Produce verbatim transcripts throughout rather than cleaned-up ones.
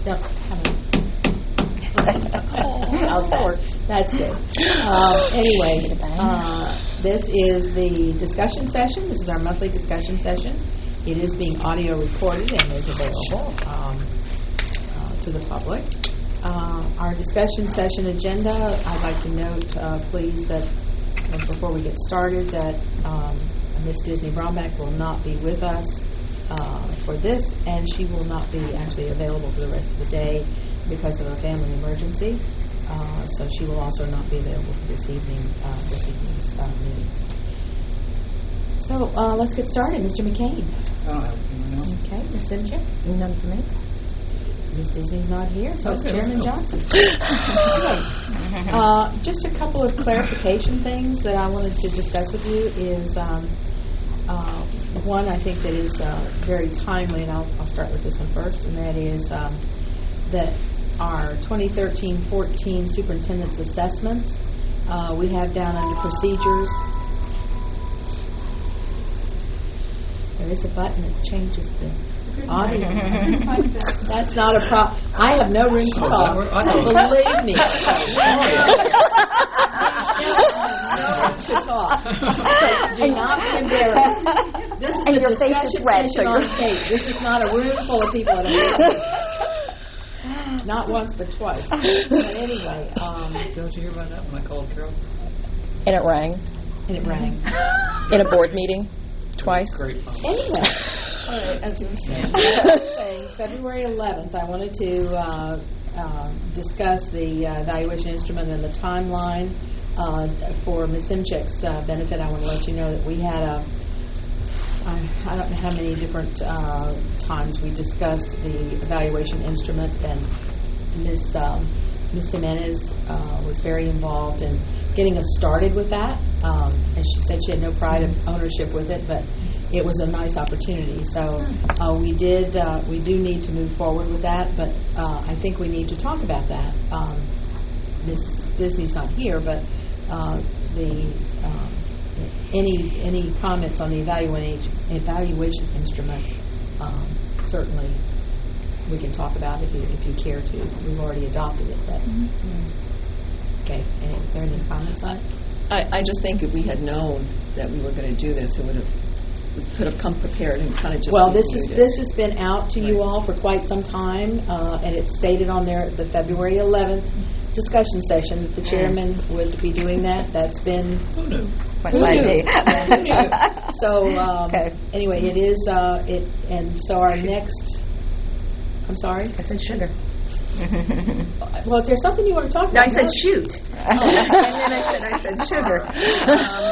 don't have a... How's that? That's good. Uh, anyway, uh, this is the discussion session. This is our monthly discussion session. It is being audio recorded and is available um, uh, to the public. Uh, our discussion session agenda, I'd like to note, uh, please, that uh, before we get started, that um, Miss Disney Brombeck will not be with us uh, for this, and she will not be actually available for the rest of the day because of a family emergency. Uh, so she will also not be available for this evening, uh, this evening's uh, meeting. So uh, let's get started. Mister McCain. I don't have anything else. Okay, Miz Simchick. None for me. Miz Disney's not here, so Okay, it's Chairman let's go. Johnson. Okay. Uh, just a couple of clarification things that I wanted to discuss with you is um, uh, one I think that is uh, very timely, and I'll, I'll start with this one first, and that is um, that our twenty thirteen fourteen superintendent's assessments uh, we have down under procedures. There is a button that changes the audio. That's not a problem. I have no room to Oh, is talk. that where- I thought- Believe me. No room to talk. So do not be embarrassed. This is And a your face is discussion red, session so on you're- tape. This is not a room full of people at a meeting. Not once, but twice. But anyway, um, Don't you hear about that when I called Carol? And it rang and it rang. in a board meeting twice. Great. Anyway. All right, as you were saying. saying February eleventh, I wanted to uh, uh, discuss the uh, evaluation instrument and the timeline. Uh, for Miz Simchick's uh, benefit, I want to let you know that we had a, I, I don't know how many different uh, times we discussed the evaluation instrument, and Miz Um, Miz Jimenez uh, was very involved in getting us started with that. Um, and she said she had no pride of ownership with it, but it was a nice opportunity. So uh, we did, uh, we do need to move forward with that, but uh, I think we need to talk about that. Um, Miz Disney's not here, but uh, the um, any any comments on the evaluation evaluation instrument um, certainly we can talk about if you if you care to. We've already adopted it, but mm-hmm. Okay. And is there any comments on it? I, I just think if we had known that we were going to do this, it would have, we could have come prepared and kind of just. Well, this is reviewed it. this has been out to you all for quite some time, uh, and it's stated on there the February eleventh discussion session that the chairman would be doing that. That's been. Who knew? Went by me. So um, Okay. anyway, it is uh, it, and so our next. I'm sorry. I said sugar. Well, if there's something you want to talk No, about. I said no. shoot. And then I said, I said sugar. Um,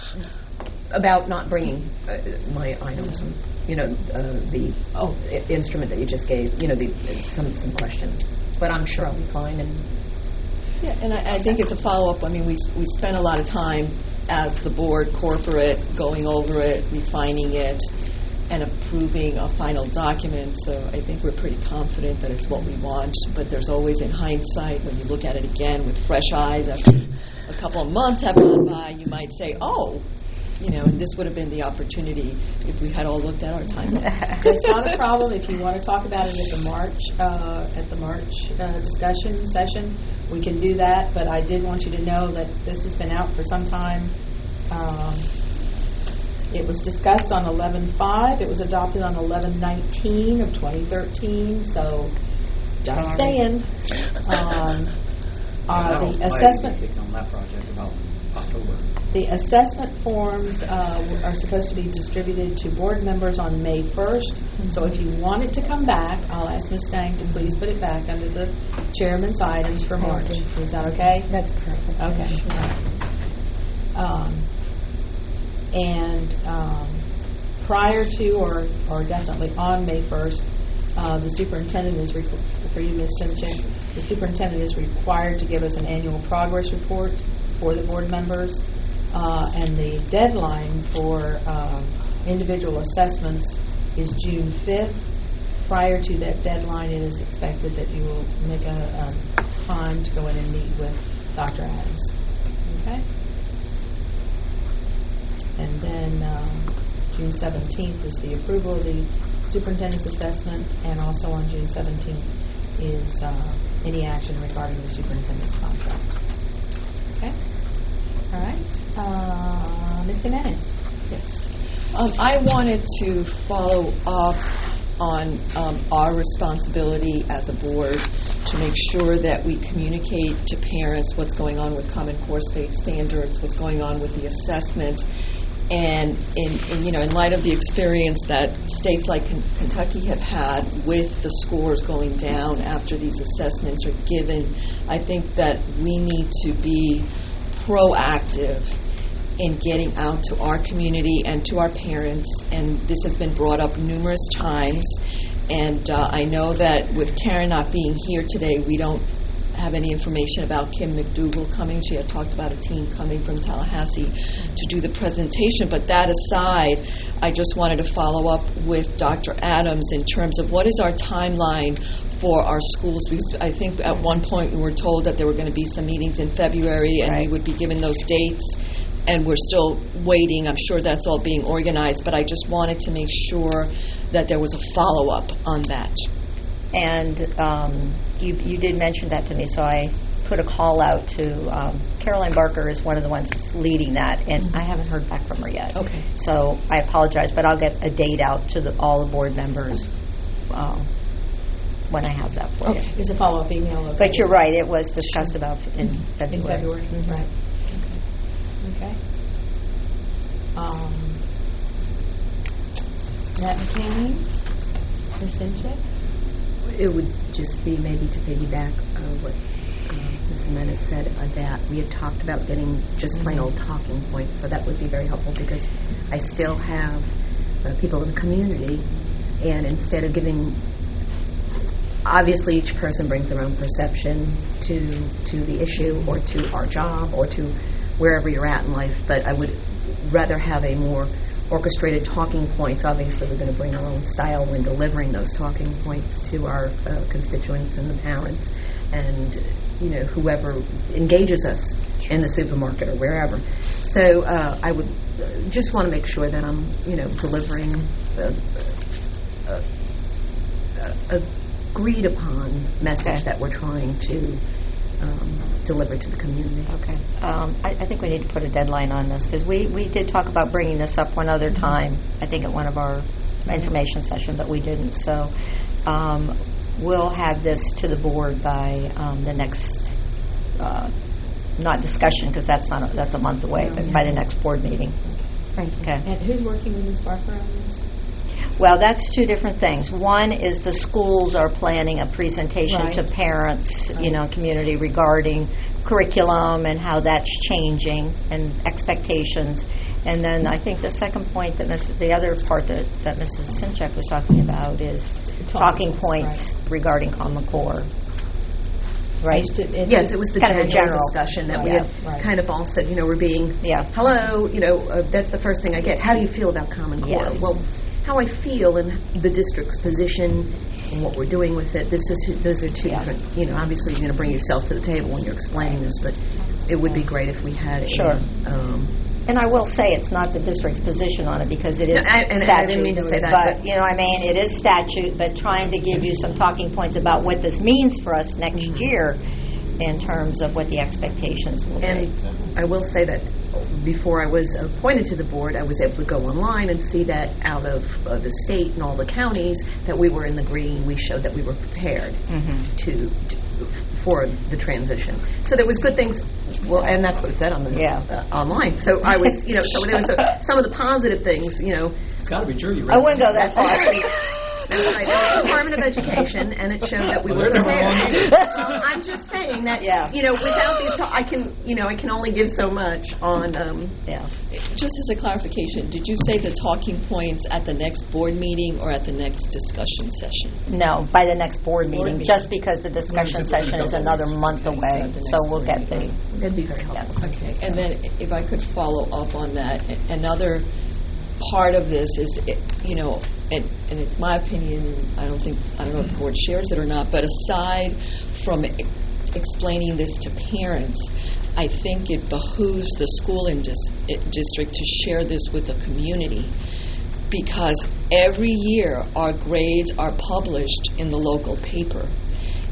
about not bringing uh, my items, you know, uh, the Oh. i- instrument that you just gave, you know, the some some questions. But I'm sure I'll be fine. And Yeah, and I, I think it's a follow-up. I mean, we we spent a lot of time as the board, corporate, going over it, refining it, and approving a final document. So I think we're pretty confident that it's what we want. But there's always, in hindsight, when you look at it again with fresh eyes after a couple of months have gone by, you might say, oh, you know, and this would have been the opportunity if we had all looked at our timeline. It's not a problem if you want to talk about it at the March uh, at the March uh, discussion session. We can do that, but I did want you to know that this has been out for some time. Um, it was discussed on eleven five. It was adopted on eleven nineteen of twenty thirteen. So, just saying. Um, uh, the assessment. On that project about October. The assessment forms uh, are supposed to be distributed to board members on May first. Mm-hmm. So if you want it to come back, I'll ask Miz Stank to please put it back under the chairman's items for March. Is that okay? that's perfect. Okay. Um, and um, prior to or, or definitely on May first, uh, the superintendent is, requ- for you, Miz Simchick, the superintendent is required to give us an annual progress report for the board members. Uh, and the deadline for um, individual assessments is June fifth. Prior to that deadline, it is expected that you will make a, a time to go in and meet with Doctor Adams. Okay? And then um, June seventeenth is the approval of the superintendent's assessment, and also on June seventeenth is uh, any action regarding the superintendent's contract. Okay? All right. Uh, Miz Jimenez? Yes. Um, I wanted to follow up on um, our responsibility as a board to make sure that we communicate to parents what's going on with Common Core state standards, what's going on with the assessment, and in, in you know, in light of the experience that states like K- Kentucky have had with the scores going down after these assessments are given, I think that we need to be proactive in getting out to our community and to our parents, and this has been brought up numerous times. And uh, I know that with Karen not being here today, we don't have any information about Kim McDougall coming. She had talked about a team coming from Tallahassee to do the presentation. But that aside, I just wanted to follow up with Doctor Adams in terms of what is our timeline for our schools. Because I think at one point we were told that there were going to be some meetings in February, and Right. we would be given those dates. And we're still waiting. I'm sure that's all being organized, but I just wanted to make sure that there was a follow-up on that. And um, you, you did mention that to me, so I put a call out to um, Caroline Barker is one of the ones that's leading that, and I haven't heard back from her yet. Okay. So I apologize, but I'll get a date out to the, all the board members uh, when I have that for Okay. you. Is a follow-up email okay? But you're right, it was discussed about in February. In February, Mhm. right. Okay. Um, Matt McCain, Miz Simchick? It would just be maybe to piggyback uh, what uh, Miz Jimenez said, uh, that we had talked about getting just plain old talking points, so that would be very helpful because I still have uh, people in the community, and instead of giving, obviously each person brings their own perception to to the issue or to our job or to wherever you're at in life, but I would rather have a more orchestrated talking points. Obviously, we're going to bring our own style when delivering those talking points to our uh, constituents and the parents and, you know, whoever engages us in the supermarket or wherever. So uh, I would uh, just want to make sure that I'm, you know, delivering a, a, a, a agreed upon message Okay. that we're trying to um, deliver to the community. Okay. Um, I, I think we need to put a deadline on this because we, we did talk about bringing this up one other time, I think at one of our information sessions, but we didn't. So um, we'll have this to the board by um, the next, uh, not discussion because that's not a, that's a month away, but by the next board meeting. Okay. And who's working with Miz Barker on this? Well, that's two different things. One is the schools are planning a presentation Right. to parents, Right. you know, community regarding curriculum and how that's changing and expectations. And then I think the second point that Miz the other part that, that Missus Simchek was talking about is talking points regarding Common Core. Right? Just to- it's Yes, just- it was the kind of a general, general. discussion that we Yeah, had right. kind of all said, you know, we're being, Yeah. hello, you know, uh, that's the first thing I get. How do you feel about Common Core? Yes. Well, how I feel and the district's position and what we're doing with it, this is those are two Yeah. different, you know, obviously you're going to bring yourself to the table when you're explaining this, but it would be great if we had a, Sure. um, And I will say it's not the district's position on it because it is No, I- and I statute. didn't mean to say that, But, but- you know, I mean, it is statute, but trying to give you some talking points about what this means for us next Mm-hmm. year in terms of what the expectations will And be. I will say that before I was appointed to the board, I was able to go online and see that out of uh, the state and all the counties that we were in the green. We showed that we were prepared Mhm. to, to for the transition. So there was good things. Well, and that's what it said on the Yeah. uh, online. So I was, you know, so there was a, some of the positive things, you know. It's got to be true. You read I wouldn't go that far. That's right. It was the Department of Education, and it showed that we Well, were they're never prepared. wrong. Well, I'm just saying that, Yeah. you know, without these, ta- I can, you know, I can only give so much on. Um, Yeah. Just as a clarification, did you say the talking points at the next board meeting or at the next discussion session? No, by the next board meeting, meeting. just because the discussion session is another month Okay, so away, at the so next we'll board get meeting. the, that'd be very helpful. Okay, and then if I could follow up on that, a- another part of this is, it- you know, and, and it's my opinion, I don't think, I don't know if the board shares it or not, but aside from e- explaining this to parents, I think it behooves the school in dis- i- district to share this with the community, because every year our grades are published in the local paper.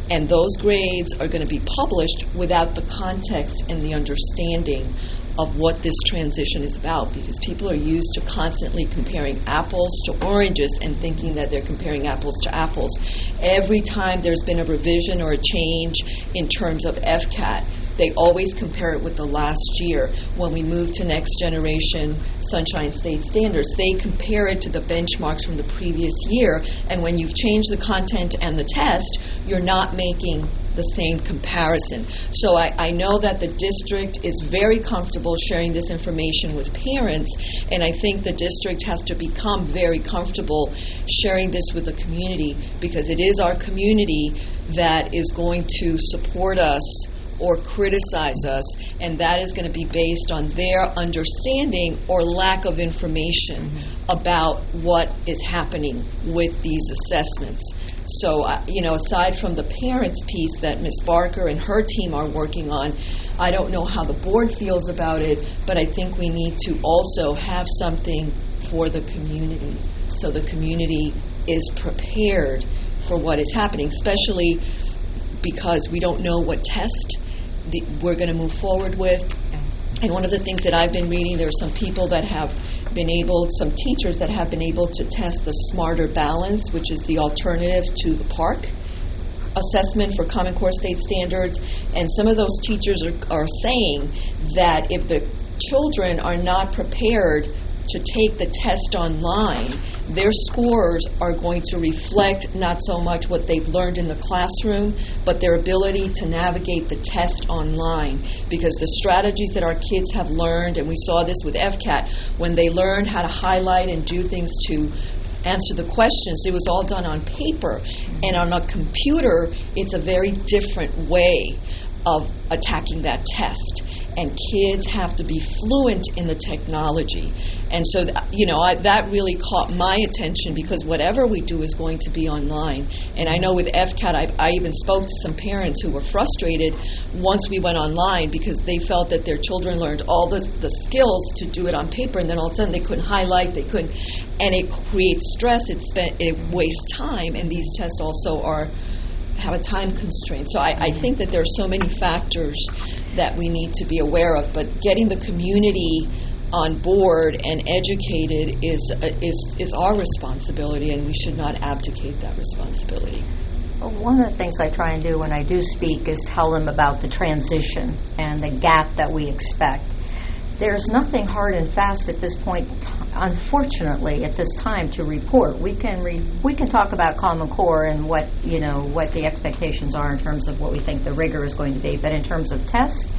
And those grades are going to be published without the context and the understanding of what this transition is about, because people are used to constantly comparing apples to oranges and thinking that they're comparing apples to apples. Every time there's been a revision or a change in terms of F CAT, they always compare it with the last year. When we move to next generation Sunshine State standards, they compare it to the benchmarks from the previous year, and when you've changed the content and the test, you're not making the same comparison. So I, I know that the district is very comfortable sharing this information with parents, and I think the district has to become very comfortable sharing this with the community, because it is our community that is going to support us or criticize us, and that is going to be based on their understanding or lack of information mm-hmm. about what is happening with these assessments. So, uh, you know, aside from the parents piece that Miz Barker and her team are working on, I don't know how the board feels about it, but I think we need to also have something for the community, so the community is prepared for what is happening, especially because we don't know what test the, we're going to move forward with. And one of the things that I've been reading, there are some people that have been able, some teachers that have been able to test the Smarter Balance, which is the alternative to the PARCC assessment for Common Core State Standards. And some of those teachers are, are saying that if the children are not prepared to take the test online, their scores are going to reflect not so much what they've learned in the classroom, but their ability to navigate the test online. Because the strategies that our kids have learned, and we saw this with F CAT, when they learned how to highlight and do things to answer the questions, it was all done on paper. And on a computer, it's a very different way of attacking that test. And kids have to be fluent in the technology. And so, th- you know, I, that really caught my attention, because whatever we do is going to be online. And I know with F CAT, I, I even spoke to some parents who were frustrated once we went online, because they felt that their children learned all the, the skills to do it on paper, and then all of a sudden they couldn't highlight, they couldn't, and it creates stress, it, spent, it wastes time, and these tests also are have a time constraint. So I, I think that there are so many factors that we need to be aware of, but getting the community on board and educated is uh, is is our responsibility, and we should not abdicate that responsibility. Well, one of the things I try and do when I do speak is tell them about the transition and the gap that we expect. There's nothing hard and fast at this point, unfortunately, at this time to report. We can re- we can talk about Common Core and what, you know, what the expectations are in terms of what we think the rigor is going to be, but in terms of tests,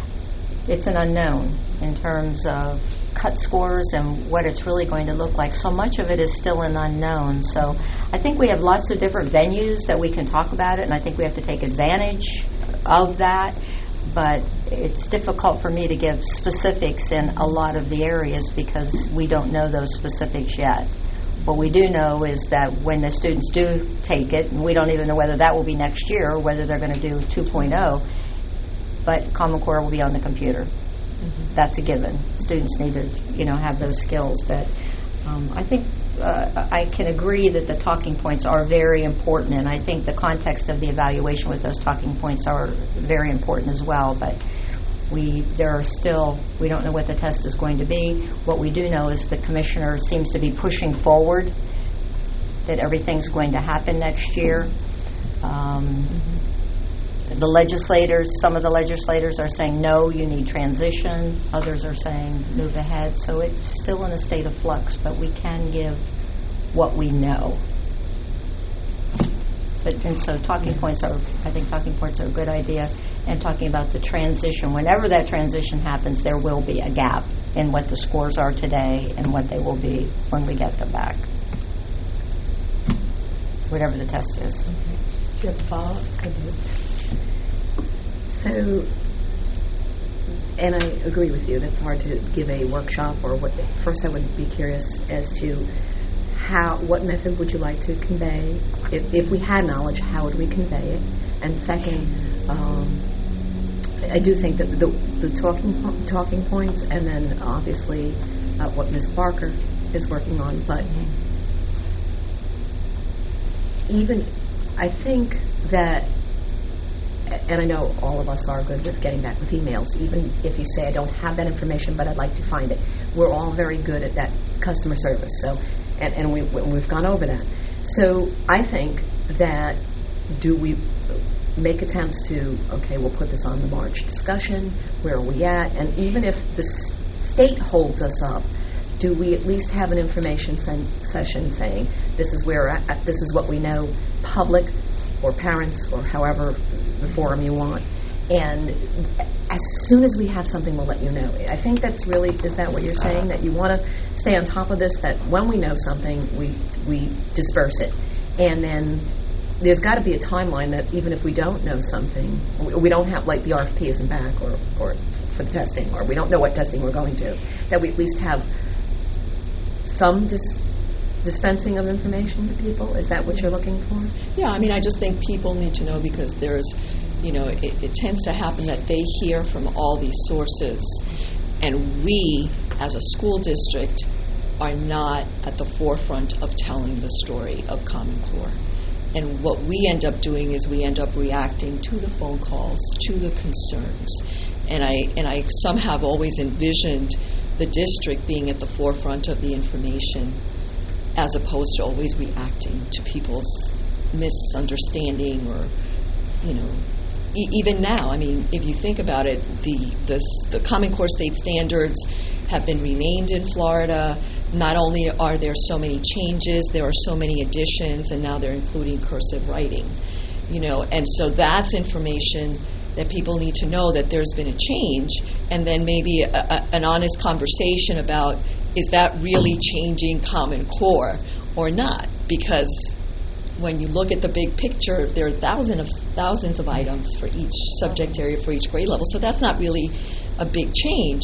it's an unknown in terms of cut scores and what it's really going to look like. So much of it is still an unknown. So I think we have lots of different venues that we can talk about it, and I think we have to take advantage of that. But it's difficult for me to give specifics in a lot of the areas because we don't know those specifics yet. What we do know is that when the students do take it, and we don't even know whether that will be next year or whether they're going to do two point oh, but Common Core will be on the computer. Mm-hmm. That's a given. Students need to, you know, have those skills. But um, I think uh, I can agree that the talking points are very important, and I think the context of the evaluation with those talking points are very important as well. But we there are still, we don't know what the test is going to be. What we do know is the commissioner seems to be pushing forward that everything's going to happen next year. Um, mm-hmm. The legislators, some of the legislators are saying, no, you need transition. Others are saying, move ahead. So it's still in a state of flux, but we can give what we know. But, and so talking points are, I think talking points are a good idea. And talking about the transition, whenever that transition happens, there will be a gap in what the scores are today and what they will be when we get them back. Whatever the test is. Do you have a follow-up? I do. So, and I agree with you, that's hard to give a workshop or what. First, I would be curious as to how, what method would you like to convey? If, if we had knowledge, how would we convey it? And second, um, I do think that the, the talking talking points, and then obviously uh, what Miz Barker is working on, but even I think that and I know all of us are good with getting back with emails, even if you say, I don't have that information, but I'd like to find it. We're all very good at that customer service, so, and, and we, we've gone over that. So I think that do we make attempts to, okay, we'll put this on the March discussion, where are we at, and even if the s- state holds us up, do we at least have an information sen- session saying, this is where, we're at, this is what we know, public or parents or however the forum you want, and as soon as we have something, we'll let you know. I think that's really, is that what you're saying, that you want to stay on top of this, that when we know something, we, we disperse it, and then there's got to be a timeline that even if we don't know something, we, we don't have, like the R F P isn't back or, or for the testing, or we don't know what testing we're going to, that we at least have some dis- dispensing of information to people. Is that what you're looking for? Yeah, I mean, I just think people need to know, because there's, you know, it, it tends to happen that they hear from all these sources, and we, as a school district, are not at the forefront of telling the story of Common Core. And what we end up doing is we end up reacting to the phone calls, to the concerns. And I and I somehow have always envisioned the district being at the forefront of the information, as opposed to always reacting to people's misunderstanding or, you know, e- even now. I mean, if you think about it, the the, the Common Core state standards have been renamed in Florida. Not only are there so many changes, there are so many additions, and now they're including cursive writing. You know, and so that's information that people need to know, that there's been a change, and then maybe a, a, an honest conversation about, is that really changing Common Core or not? Because when you look at the big picture, there are thousands of thousands of items for each subject area for each grade level, so that's not really a big change.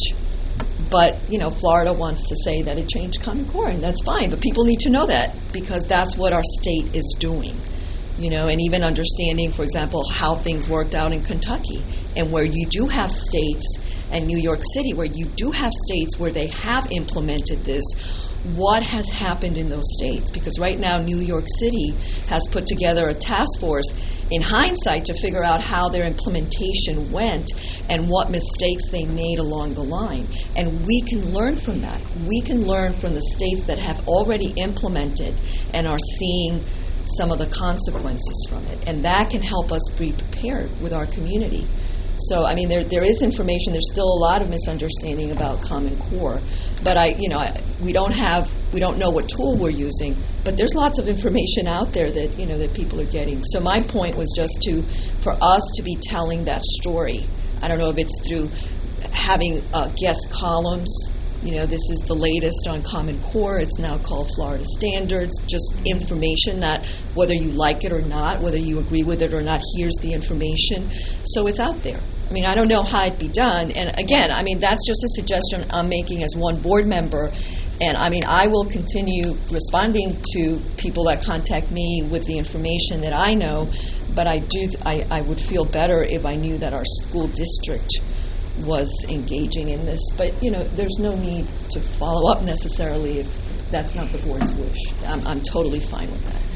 But, you know, Florida wants to say that it changed Common Core, and that's fine. But people need to know that, because that's what our state is doing. You know, and even understanding, for example, how things worked out in Kentucky, and where you do have states, and New York City, where you do have states where they have implemented this, what has happened in those states? Because right now New York City has put together a task force in hindsight to figure out how their implementation went and what mistakes they made along the line. And we can learn from that. We can learn from the states that have already implemented and are seeing some of the consequences from it. And that can help us be prepared with our community. So, I mean, there there is information. There's still a lot of misunderstanding about Common Core, but I, you know, I, we don't have, we don't know what tool we're using. But there's lots of information out there that you know that people are getting. So my point was just to, for us to be telling that story. I don't know if it's through having uh, guest columns. You know, this is the latest on Common Core. It's now called Florida Standards. Just information that, whether you like it or not, whether you agree with it or not, here's the information. So it's out there. I mean, I don't know how it'd be done. And again, I mean, that's just a suggestion I'm making as one board member. And I mean, I will continue responding to people that contact me with the information that I know. But I do, I, I would feel better if I knew that our school district was engaging in this. But, you know, there's no need to follow up necessarily if that's not the board's wish. I'm, I'm totally fine with that.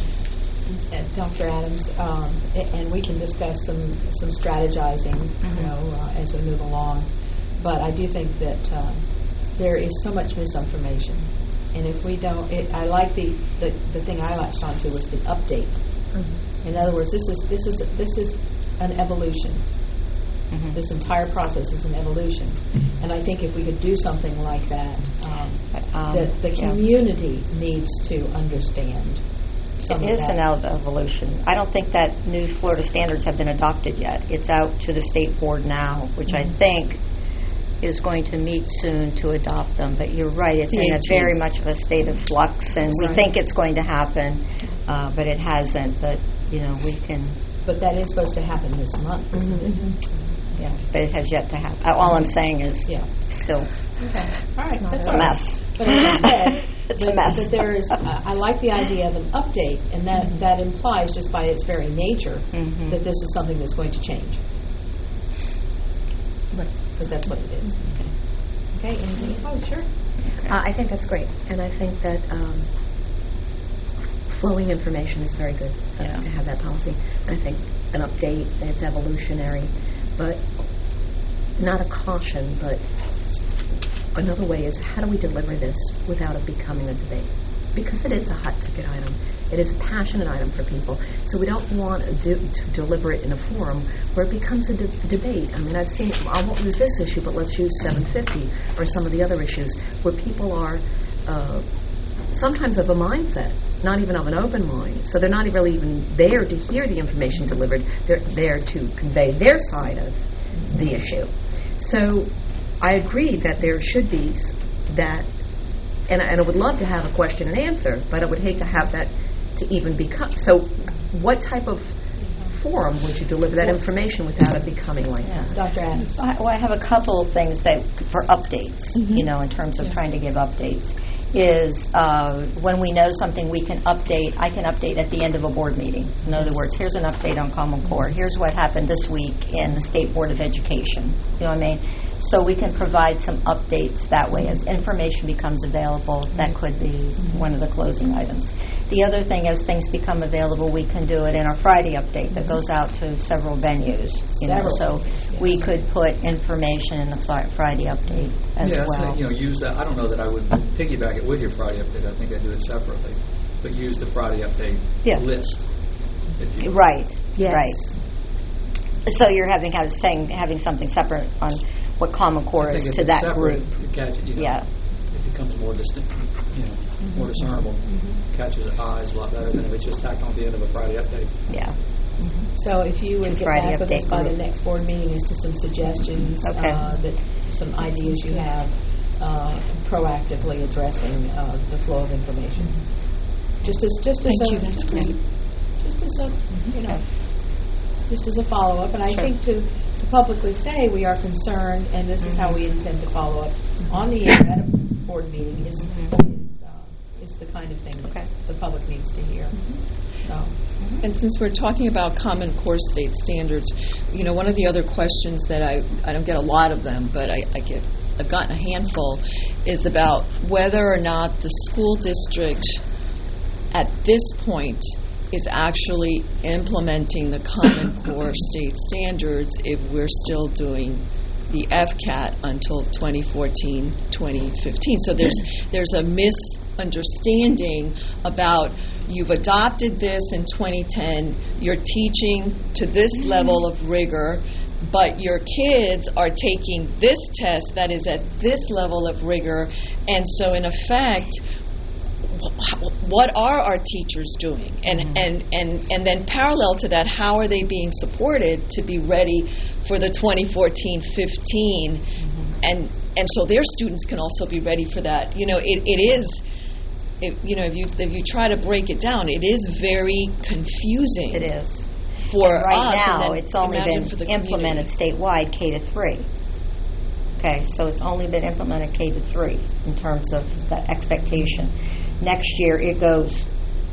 And Doctor Adams, um, a- and we can discuss some, some strategizing, you know, uh, as we move along. But I do think that uh, there is so much misinformation. And if we don't, it, I like the, the, the thing I latched onto was the update. Mm-hmm. In other words, this is, this is, this is an evolution. Mm-hmm. This entire process is an evolution. Mm-hmm. And I think if we could do something like that, um, Um, the, the yeah. community needs to understand some It of is that. an ev- evolution. I don't think that new Florida standards have been adopted yet. It's out to the state board now, which I think is going to meet soon to adopt them. But you're right, it's The in a eighteenth. very much of a state of flux, and we Right. think it's going to happen, uh, but it hasn't. But, you know, we can, But that is supposed to happen this month, isn't it? yeah, but it has yet to happen. Uh, All I'm saying is Yeah. still, Okay. All right. That's it's all a right. mess. But as I said, It's a that- mess. that there is, uh, I like the idea of an update, and that, that implies, just by its very nature, Mhm. that this is something that's going to change. Because that's what it is. Okay, anything? Oh, sure. Uh, I think that's great, and I think that um, flowing information is very good uh, Yeah. to have that policy. And I think an update, it's evolutionary, but not a caution, but another way is how do we deliver this without it becoming a debate? Because it is a hot ticket item. It is a passionate item for people. So we don't want to, do, to deliver it in a forum where it becomes a de- debate. I mean, I've seen, I won't use this issue, but let's use seven fifty or some of the other issues where people are uh, sometimes of a mindset, not even of an open mind. So they're not really even there to hear the information delivered. They're there to convey their side of the issue. So I agree that there should be s- that, and, and I would love to have a question and answer, but I would hate to have that to even become. So what type of forum would you deliver that information without it becoming like that? Doctor Adams. I, well, I have a couple of things that for updates, you know, in terms of trying to give updates. Is uh, when we know something we can update, I can update at the end of a board meeting. In other words, here's an update on Common Core. Here's what happened this week in the State Board of Education. You know what I mean? So we can provide some updates that way. As information becomes available, that could be one of the closing items. The other thing, as things become available, we can do it in our Friday update that goes out to several venues. You know, Several so venues, yeah. we could put information in the fri- Friday update as yeah, well. so, you know, use that. I don't know that I would piggyback it with your Friday update. I think I do it separately, but use the Friday update Yeah. list. if you- Right. Yes. Right. So you're having have, saying having something separate on what Common Core I think is if to it's that separate, group. you catch it. You know, Yeah. It becomes more distinct. You know, more discernible. Catches eyes a lot better than if it's just tacked on the end of a Friday update. Yeah. So if you would To get Friday back with us update by the group. next board meeting as to some suggestions, Okay. uh, that some ideas you have, uh, proactively addressing uh, the flow of information. Just as, just as Thank a, you, that's great. Just as a, you know, just as a follow-up. And I Sure. think to, to publicly say we are concerned, and this is how we intend to follow up on the air at a board meeting is, is, uh, is the kind of thing Okay. that the public needs to hear. So. And since we're talking about Common Core state standards, you know, one of the other questions that I, I don't get a lot of them, but I, I get, I've gotten a handful, is about whether or not the school district at this point is actually implementing the Common Core state standards if we're still doing the F C A T until twenty fourteen, twenty fifteen. So there's there's a misunderstanding about you've adopted this in twenty ten, you're teaching to this level of rigor, but your kids are taking this test that is at this level of rigor, and so in effect, wh- what are our teachers doing? And, and, and, and then parallel to that, how are they being supported to be ready for the twenty fourteen fifteen? And, and so their students can also be ready for that. You know, it, it is, it, you know, if you, if you try to break it down, it is very confusing. It is. For And right us, and now, then it's only imagine been for the implemented community. statewide K to three. Okay, so it's only been implemented K to three in terms of the expectation. Next year, it goes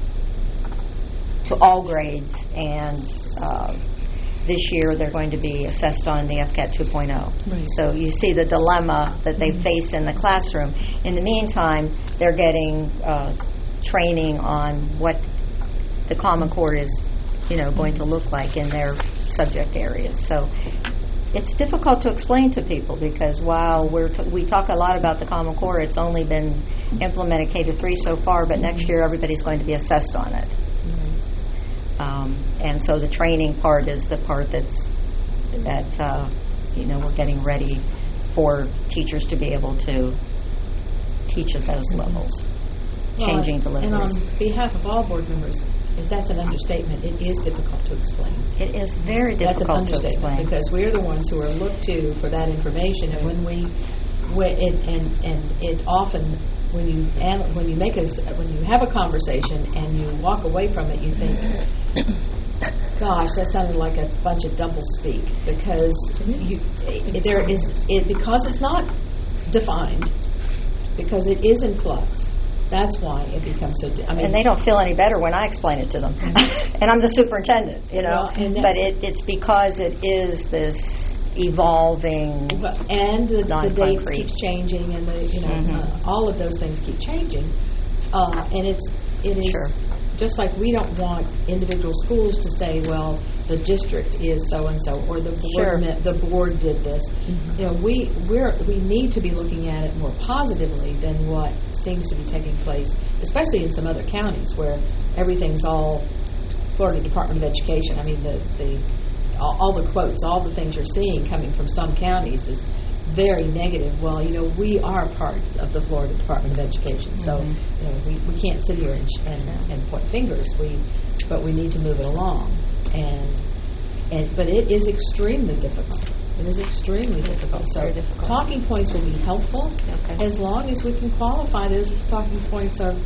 to all grades, and uh, this year they're going to be assessed on the F C A T two point oh. Right. So you see the dilemma that they face in the classroom. In the meantime, they're getting uh, training on what the Common Core is, you know, going to look like in their subject areas. So it's difficult to explain to people because while we're t- we talk a lot about the Common Core, it's only been implemented K to three so far, but next year everybody's going to be assessed on it. Um, and so the training part is the part that's that uh, you know we're getting ready for teachers to be able to teach at those levels, Well, changing And deliveries. on behalf of all board members, if that's an understatement, it is difficult to explain. It is very That's an difficult to understatement explain. because we're the ones who are looked to for that information, and when we, when, and, and and it often when you an- when you make a s- when you have a conversation and you walk away from it, you think, gosh, that sounded like a bunch of double speak because you, it, there is it because it's not defined, because it is in flux. That's why it becomes so. Di- I mean, And they don't feel any better when I explain it to them. And I'm the superintendent, you know. Well, and but that's- it, it's because it is this evolving. But- and the, the dates Non-concrete. keep changing, and the you know Mhm. uh, all of those things keep changing, uh, and it's it is Sure. just like we don't want individual schools to say, well, the district is so-and-so, or the Sure. board, me- the board did this. You know, we, we're, we need to be looking at it more positively than what seems to be taking place, especially in some other counties where everything's all Florida Department of Education. I mean, the, the all, all the quotes, all the things you're seeing coming from some counties is very negative. Well, you know, we are part of the Florida Department of Education, so Mm-hmm. you know, we, we can't sit here and, sh- and, and point fingers. We, but we need to move it along, and and but it is extremely difficult. It is extremely difficult. So very difficult. talking points will be helpful Okay. as long as we can qualify those talking points of,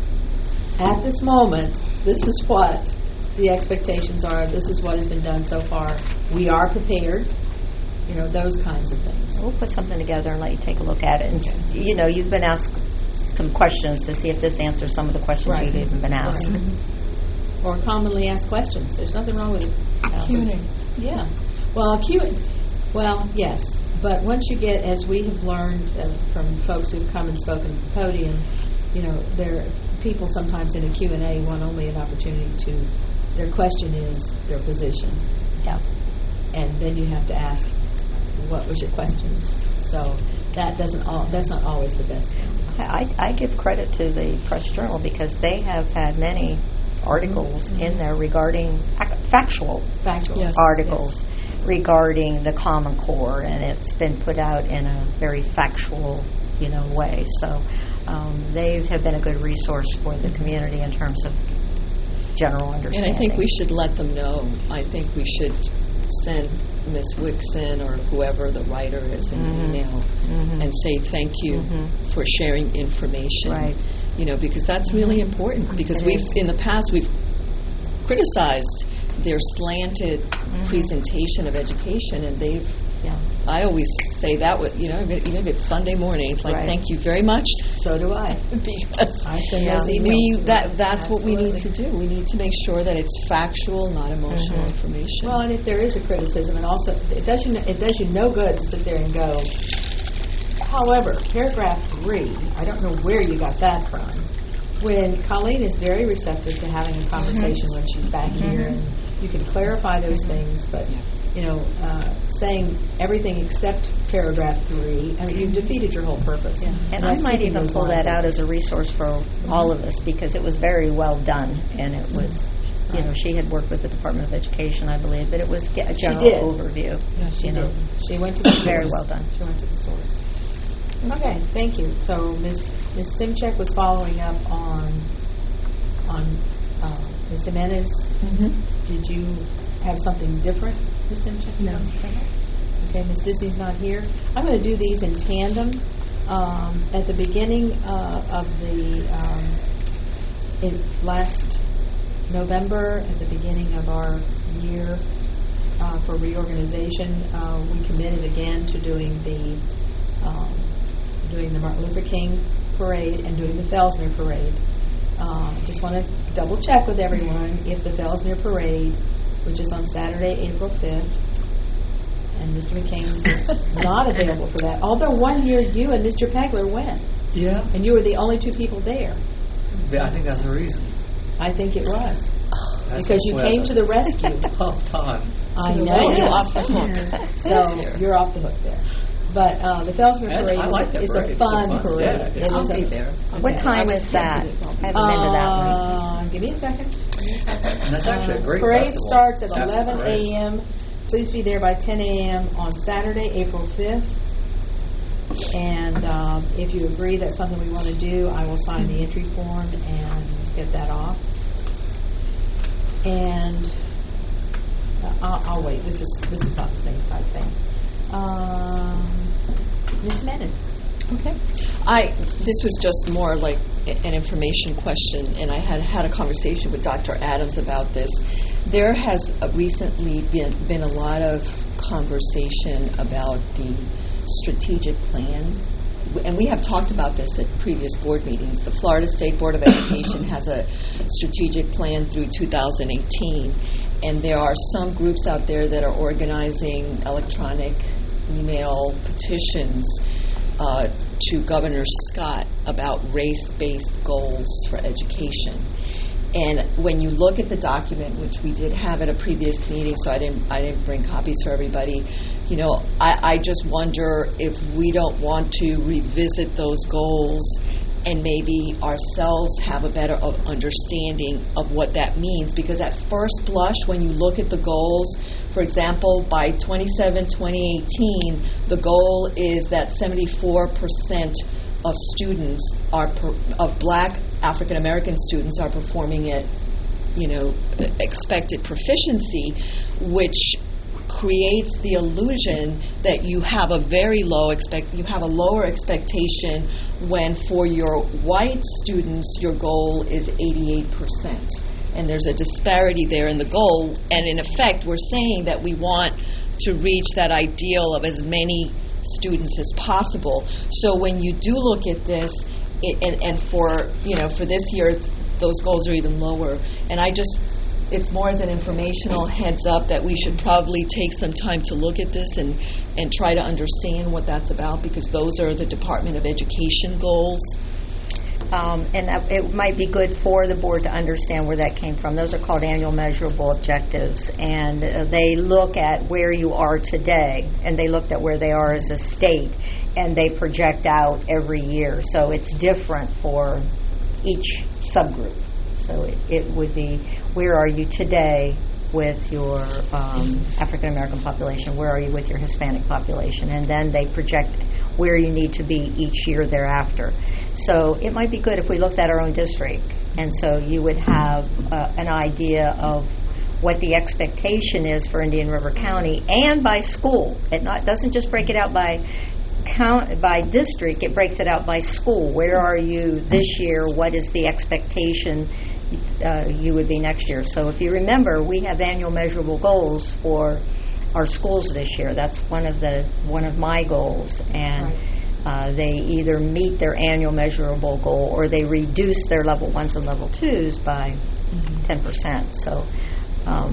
at this moment, this is what the expectations are. This is what has been done so far. We are prepared. You know, those kinds of things. We'll put something together and let you take a look at it. And, s- you know, you've been asked some questions to see if this answers some of the questions Right. you've even been asked. Right. Or commonly asked questions. There's nothing wrong with it. Q and A. Yeah. Well, Q. Well, yes. But once you get, as we have learned uh, from folks who've come and spoken at the podium, you know, there people sometimes in a Q and A want only an opportunity to. Their question is their position, Yeah. and then you have to ask, what was your question? So that doesn't. All, that's not always the best. I, I give credit to the Press Journal because they have had many articles in there regarding ac- factual Factual. Yes. articles regarding the Common Core, and it's been put out in a very factual, you know, way. So um, they have been a good resource for the community in terms of general And understanding. I think we should let them know. I think we should send Miz Wixon or whoever the writer is an Mhm. email Mhm. and say thank you Mhm. for sharing information. Right. You know, because that's really important. Because It we've, is. in the past, we've criticized their slanted Mhm. presentation of education, and they've. Yeah. I always say that with, you know, even if it's Sunday morning, it's like, Right. thank you very much. So do I. Because I send Yeah. those emails. we to that them. that's what we need to Absolutely. do. We need to make sure that it's factual, not emotional Mhm. information. Well, and if there is a criticism, and also it does you it does you no good to sit there and go. However, paragraph three, I don't know where you got that from. When Colleen is very receptive to having a conversation when she's back here, and you can clarify those things, but you know, uh, saying everything except paragraph three, I mean, you've defeated your whole purpose. And I that's might keeping even those pull lines that out open. as a resource for all of us because it was very well done, and it was, you know, she had worked with the Department of Education, I believe, but it was ge- a general did. overview. Yeah, she you did. know. She went to the source. Very well done. She went to the source. Okay, thank you. So Miz Miz Simchek was following up on on uh, Miz Jimenez. Mhm. Did you have something different, Miz Simchek? No. Okay, Miz Disney's not here. I'm going to do these in tandem. Um, at the beginning uh, of the um, in last November, at the beginning of our year uh, for reorganization, uh, we committed again to doing the um, doing the Martin Luther King parade and doing the Felsner parade. Um, just want to double check with everyone if the Felsner parade, which is on Saturday, April fifth, and Mister McCain is not available for that. Although one year you and Mister Pegler went, Yeah. and you were the only two people there. Yeah, I think that's the reason. I think it was. That's Because you well, came that's to the rescue. a tough time. I So know. we'll let you off the hook. So Here. you're off the hook there. But uh, the Felsner And parade I is, like a, that is parade. a It's a fun fun- parade. yeah, It it's- is I'll a- be there. What Okay. time I is was that? tempted. I haven't been to that one. Uh, give me a second. Give me a second. And that's actually a Uh, great Parade festival. starts at That's eleven great. a.m. Please be there by ten a.m. on Saturday, April fifth. And uh, if you agree that's something we want to do, I will sign the entry form and get that off. And uh, I'll, I'll wait. This is this is not the same type thing. Um, Miz Menon. Okay. I, this was just more like a- an information question, and I had had a conversation with Doctor Adams about this. There has uh, recently been, been a lot of conversation about the strategic plan, W- and we have talked about this at previous board meetings. The Florida State Board of Education has a strategic plan through two thousand eighteen, and there are some groups out there that are organizing electronic email petitions uh, to Governor Scott about race-based goals for education. And when you look at the document, which we did have at a previous meeting, so I didn't I didn't bring copies for everybody, you know, I, I just wonder if we don't want to revisit those goals and maybe ourselves have a better of understanding of what that means. Because at first blush, when you look at the goals, for example, by twenty-seven, twenty eighteen, the goal is that seventy-four percent of students are per, of black African American students are performing at, you know, expected proficiency, which creates the illusion that you have a very low expect you have a lower expectation when for your white students your goal is eighty-eight percent. And there's a disparity there in the goal, and in effect we're saying that we want to reach that ideal of as many students as possible. So when you do look at this, it, and, and for you know for this year, it's, those goals are even lower. And I just, it's more as an informational heads up that we should probably take some time to look at this and and try to understand what that's about, because those are the Department of Education goals. Um, and that, it might be good for the board to understand where that came from. Those are called annual measurable objectives, and uh, they look at where you are today, and they looked at where they are as a state, and they project out every year. So it's different for each subgroup. So it, it would be, where are you today with your um, African American population? Where are you with your Hispanic population? And then they project where you need to be each year thereafter. So it might be good if we looked at our own district, and so you would have uh, an idea of what the expectation is for Indian River County, and by school. It not doesn't just break it out by count by district. It breaks it out by school. Where are you this year? What is the expectation uh, you would be next year? So if you remember, we have annual measurable goals for our schools this year. That's one of the one of my goals, and. Right. Uh, they either meet their annual measurable goal or they reduce their level ones and level twos by mm-hmm. ten percent. So um,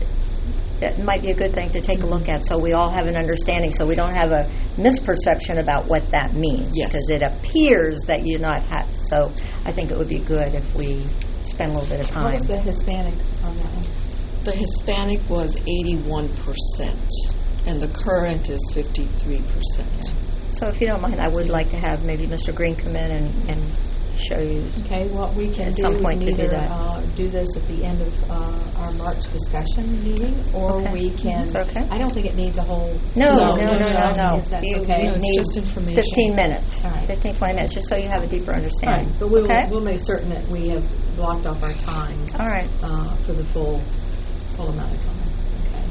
it might be a good thing to take a look at, so we all have an understanding, so we don't have a misperception about what that means. Yes. Because it appears that you're not have. So I think it would be good if we spend a little bit of time. What was the Hispanic on that one? The Hispanic was eighty-one percent, and the current is fifty-three percent. So if you don't mind, I would like to have maybe Mister Green come in and, and show you. Okay, what we can At do, some point we to can do either that. uh, do this at the end of uh, our March discussion meeting, or Okay. we can. That's okay. I don't think it needs a whole. No, no, no, no, no, no. If that's You- okay. you No, it's need just information. fifteen minutes. All right. fifteen, twenty minutes, just so you have a deeper All right, understanding. but we'll okay? we'll make certain that we have blocked off our time All right. uh, for the full full amount of time. Okay.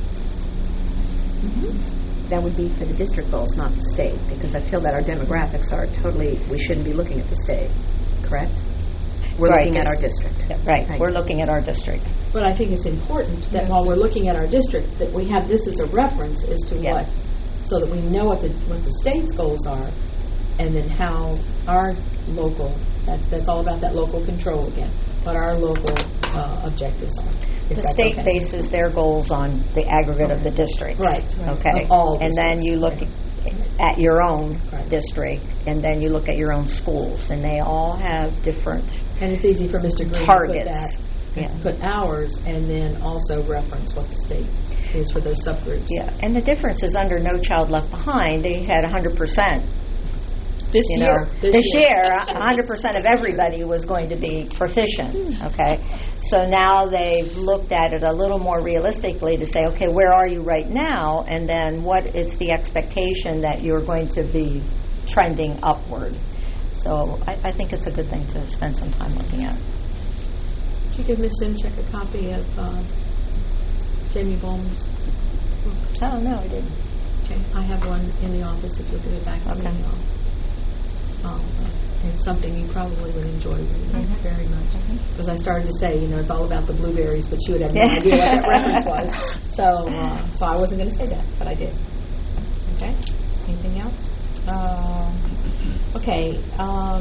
Mm-hmm. That would be for the district goals, not the state, because I feel that our demographics are totally, we shouldn't be looking at the state, correct? We're Right, looking at this- our district. Yeah, right. Right. We're looking at our district. But I think it's important that while we're looking at our district, that we have this as a reference as to Yeah. what, so that we know what the what the state's goals are, and then how our local, that's, that's all about that local control again, what our local uh, objectives are. if The that's state okay. bases their goals on the aggregate of the districts. Right, right. Okay. Of all and then districts, you look right. at your own Right. district, and then you look at your own schools, and they all have different And it's easy for Mister Green targets. to put that, Yeah. put ours, and then also reference what the state is for those subgroups. Yeah, and the difference is under No Child Left Behind, they had one hundred percent. This You year. know, This this year. year, one hundred percent of everybody was going to be proficient, okay? So now they've looked at it a little more realistically to say, okay, where are you right now? And then what is the expectation that you're going to be trending upward? So I, I think it's a good thing to spend some time looking at. Did you give Miz Simchek a copy of uh, Jamie Bowman's book? Oh, no, I didn't. Okay, I have one in the office if you'll give it back to Okay. me. I'll- I'll, uh, it's something you probably would enjoy reading Mhm. very much. Mhm. Because I started to say, you know, it's all about the blueberries, but she would have no Yeah. idea what that reference was. So, uh, so I wasn't going to say that, but I did. Okay. Anything else? Um, okay. Um,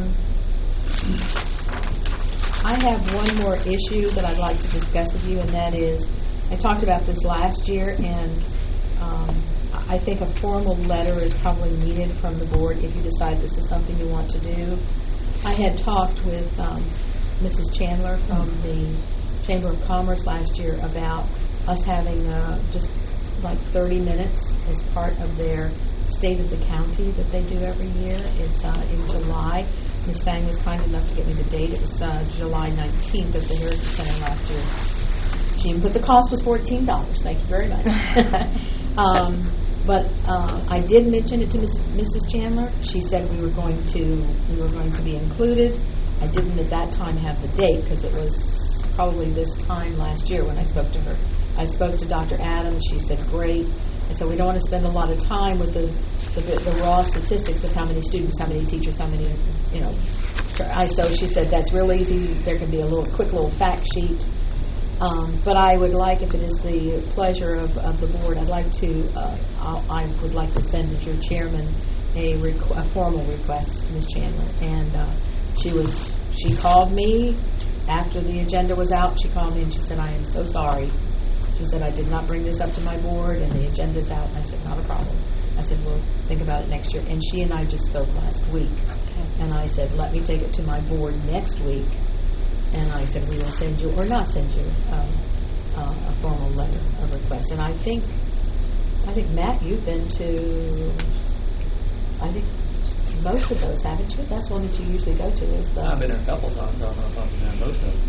I have one more issue that I'd like to discuss with you, and that is, I talked about this last year, and um, I think a formal letter is probably needed from the board if you decide this is something you want to do. I had talked with um, Missus Chandler from the Chamber of Commerce last year about us having uh, just like thirty minutes as part of their State of the County that they do every year. It's uh, in July. Miz Fang was kind enough to get me the date. It was uh, July nineteenth at the Heritage Center last year. She even put the cost was fourteen dollars. Thank you very much. um, but uh, I did mention it to Miss, Missus Chandler. She said we were going to we were going to be included. I didn't at that time have the date because it was probably this time last year when I spoke to her. I spoke to Doctor Adams. She said, great. I said, we don't want to spend a lot of time with the, the, the raw statistics of how many students, how many teachers, how many, you know. I, so she said, that's real easy. There can be a little quick little fact sheet. Um, but I would like, if it is the pleasure of, of the board, I'd like to, uh, I'll, I would like to send as your chairman a, requ- a formal request to Miz Chandler. And uh, she was, she called me after the agenda was out. She called me and she said, I am so sorry. She said, I did not bring this up to my board and the agenda's out. And I said, not a problem. I said, we'll think about it next year. And she and I just spoke last week. And I said, let me take it to my board next week. And I said, we will send you, or not send you, um, uh, a formal letter of request. And I think, I think, Matt, you've been to, I think, most of those, haven't you? That's one that you usually go to. Is the I've been there a couple times. I don't know if I've been there most of them.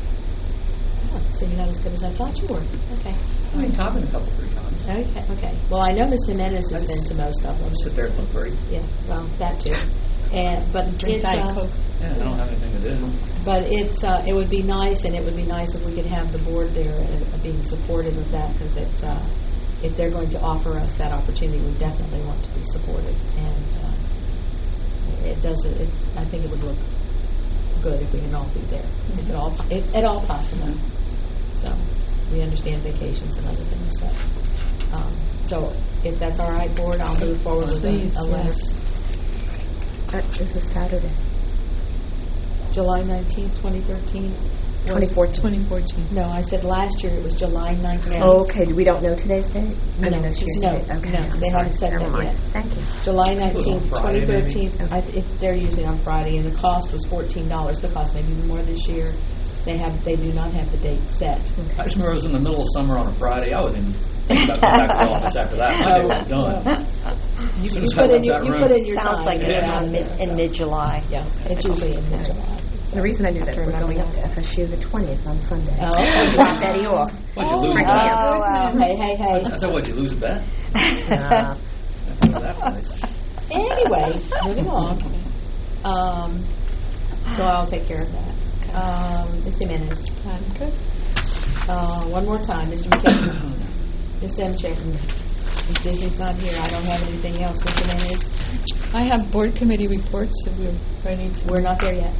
Oh, so you're not as good as I thought you were. Okay. I mean, I've been a couple, three times. Okay, okay. Well, I know Miss Jimenez has I been just- to most of them. Sit there and look free. Yeah, well, that too. And but Drink it's, Diet uh, Coke. Yeah, I don't have anything to do. But it's uh, it would be nice, and it would be nice if we could have the board there uh, being supportive of that, because it uh, if they're going to offer us that opportunity, we definitely want to be supportive. And uh, it does. It, I think it would look good if we can all be there, if at all, if at all possible. So we understand vacations and other things. So, um, so if that's all right, board, I'll move forward with Please, a, a letter. yes. That is a Saturday. July nineteenth, twenty thirteen. twenty fourteen. twenty fourteen. No, I said last year it was July nineteenth. Oh, okay. We don't know today's date? I No, mean, this just year's no, date. Okay, no, I'm they sorry. haven't said Never that mind. yet. Thank you. July It was on nineteenth, Friday, twenty maybe? thirteen. I th- if they're usually on Friday, and the cost was fourteen dollars. The cost may be more this year. They have, they do not have the date set. I just remember it was in the middle of summer on a Friday. I was in thinking about going back to the office after that. My day was done. You, As soon you as I put in left your, that you room. put in your Sounds time. like it's Yeah. in mid, in mid-July. Yeah, it's usually in mid-July. The reason I knew that, Have to we're remember going up to that. F S U the twentieth on Sunday. Oh. To drop Betty off. What'd you lose a Oh, bet? wow. Hey, hey, hey. I said, what'd you lose a bet? Uh, I know that place. Anyway, moving on. Um, so I'll take care of that. Um, Miz Jimenez. I'm good. Uh, one more time, Mister McKenna. Miz Semchek. If Disney's not here, I don't have anything else. Miz Jimenez. I have board committee reports if we're ready to. We're not there yet.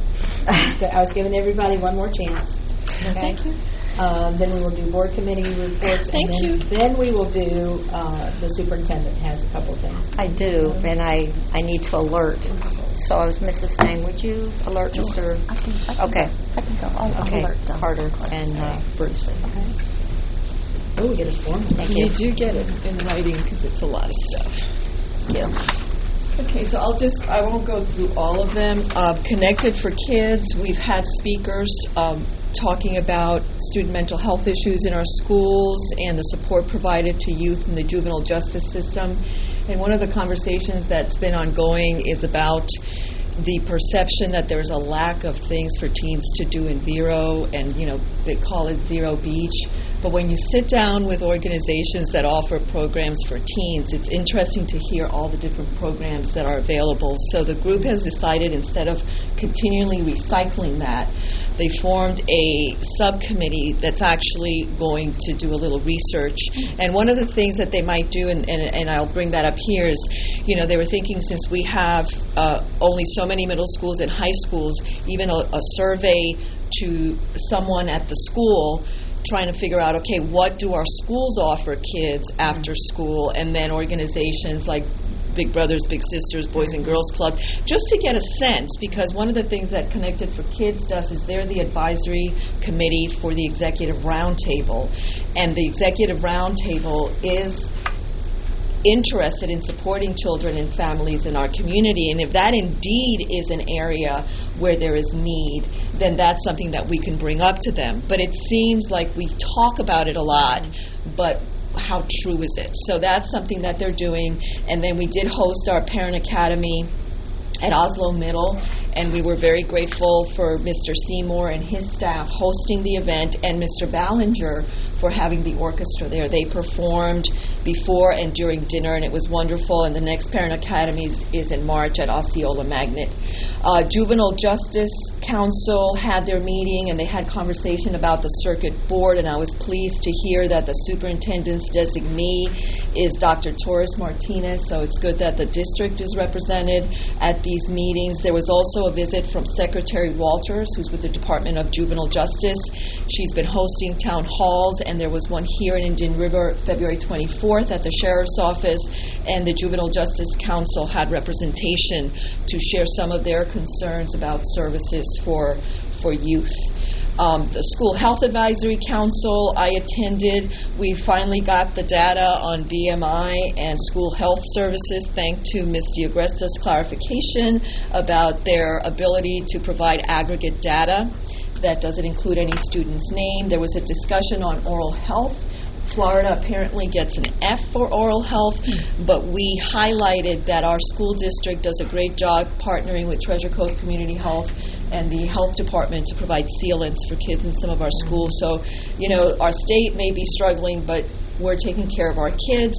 I was giving everybody one more chance. Okay? Thank you. Um, then we will do board committee reports. Thank and then, you. Then we will do, uh, the superintendent has a couple of things. I do, and I, I need to alert. So I was Missus Stang, would you alert Mister I can, I can Okay. go. I can go. I'll, I'll Okay, alert them. Carter and uh, Bruce. Okay. Oh, we get a formal. Thank You you. do get it in writing because it's a lot of stuff. Yeah. Okay, so I'll just, I won't go through all of them. Uh, Connected for Kids, we've had speakers um, talking about student mental health issues in our schools and the support provided to youth in the juvenile justice system. And one of the conversations that's been ongoing is about the perception that there's a lack of things for teens to do in Vero, and, you know, they call it Zero Beach. But when you sit down with organizations that offer programs for teens, it's interesting to hear all the different programs that are available. So the group has decided, instead of continually recycling that, they formed a subcommittee that's actually going to do a little research. And one of the things that they might do, and, and, and I'll bring that up here, is, you know, they were thinking, since we have uh, only so many middle schools and high schools, even a, a survey to someone at the school trying to figure out, okay, what do our schools offer kids after school, and then organizations like Big Brothers, Big Sisters, Boys and Girls Club, just to get a sense, because one of the things that Connected for Kids does is they're the advisory committee for the Executive Roundtable, and the Executive Roundtable is interested in supporting children and families in our community. And if that indeed is an area where there is need, then that's something that we can bring up to them. But it seems like we talk about it a lot, but how true is it? So that's something that they're doing. And then we did host our Parent Academy at Oslo Middle, and we were very grateful for Mister Seymour and his staff hosting the event, and Mister Ballinger for having the orchestra there. They performed before and during dinner, and it was wonderful. And the next Parent Academy is, is in March at Osceola Magnet. Uh, Juvenile Justice Council had their meeting, and they had conversation about the circuit board, and I was pleased to hear that the superintendent's designee is Doctor Torres Martinez, so it's good that the district is represented at these meetings. There was also a visit from Secretary Walters, who's with the Department of Juvenile Justice. She's been hosting town halls, and there was one here in Indian River February twenty-fourth at the Sheriff's Office, and the Juvenile Justice Council had representation to share some of their concerns about services for for youth. Um, the School Health Advisory Council I attended. We finally got the data on B M I and school health services, thanks to Miz DiAgresta's clarification about their ability to provide aggregate data that doesn't include any student's name. There was a discussion on oral health. Florida apparently gets an F for oral health, but we highlighted that our school district does a great job partnering with Treasure Coast Community Health and the health department to provide sealants for kids in some of our schools. So, you know, our state may be struggling, but we're taking care of our kids.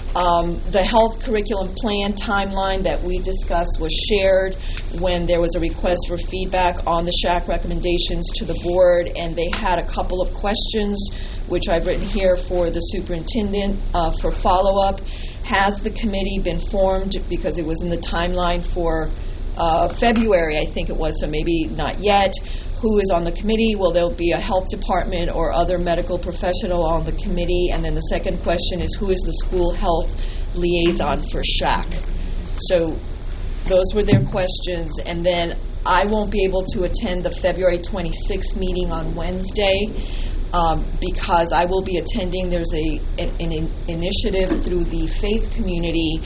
Um, the health curriculum plan timeline that we discussed was shared when there was a request for feedback on the S H A C recommendations to the board, and they had a couple of questions, which I've written here for the superintendent uh, for follow-up. Has the committee been formed? Because it was in the timeline for uh, February, I think it was, so maybe not yet. Who is on the committee? Will there be a health department or other medical professional on the committee? And then the second question is, who is the school health liaison for S H A C? So those were their questions. And then I won't be able to attend the February twenty-sixth meeting on Wednesday um, because I will be attending. There's a an, an initiative through the faith community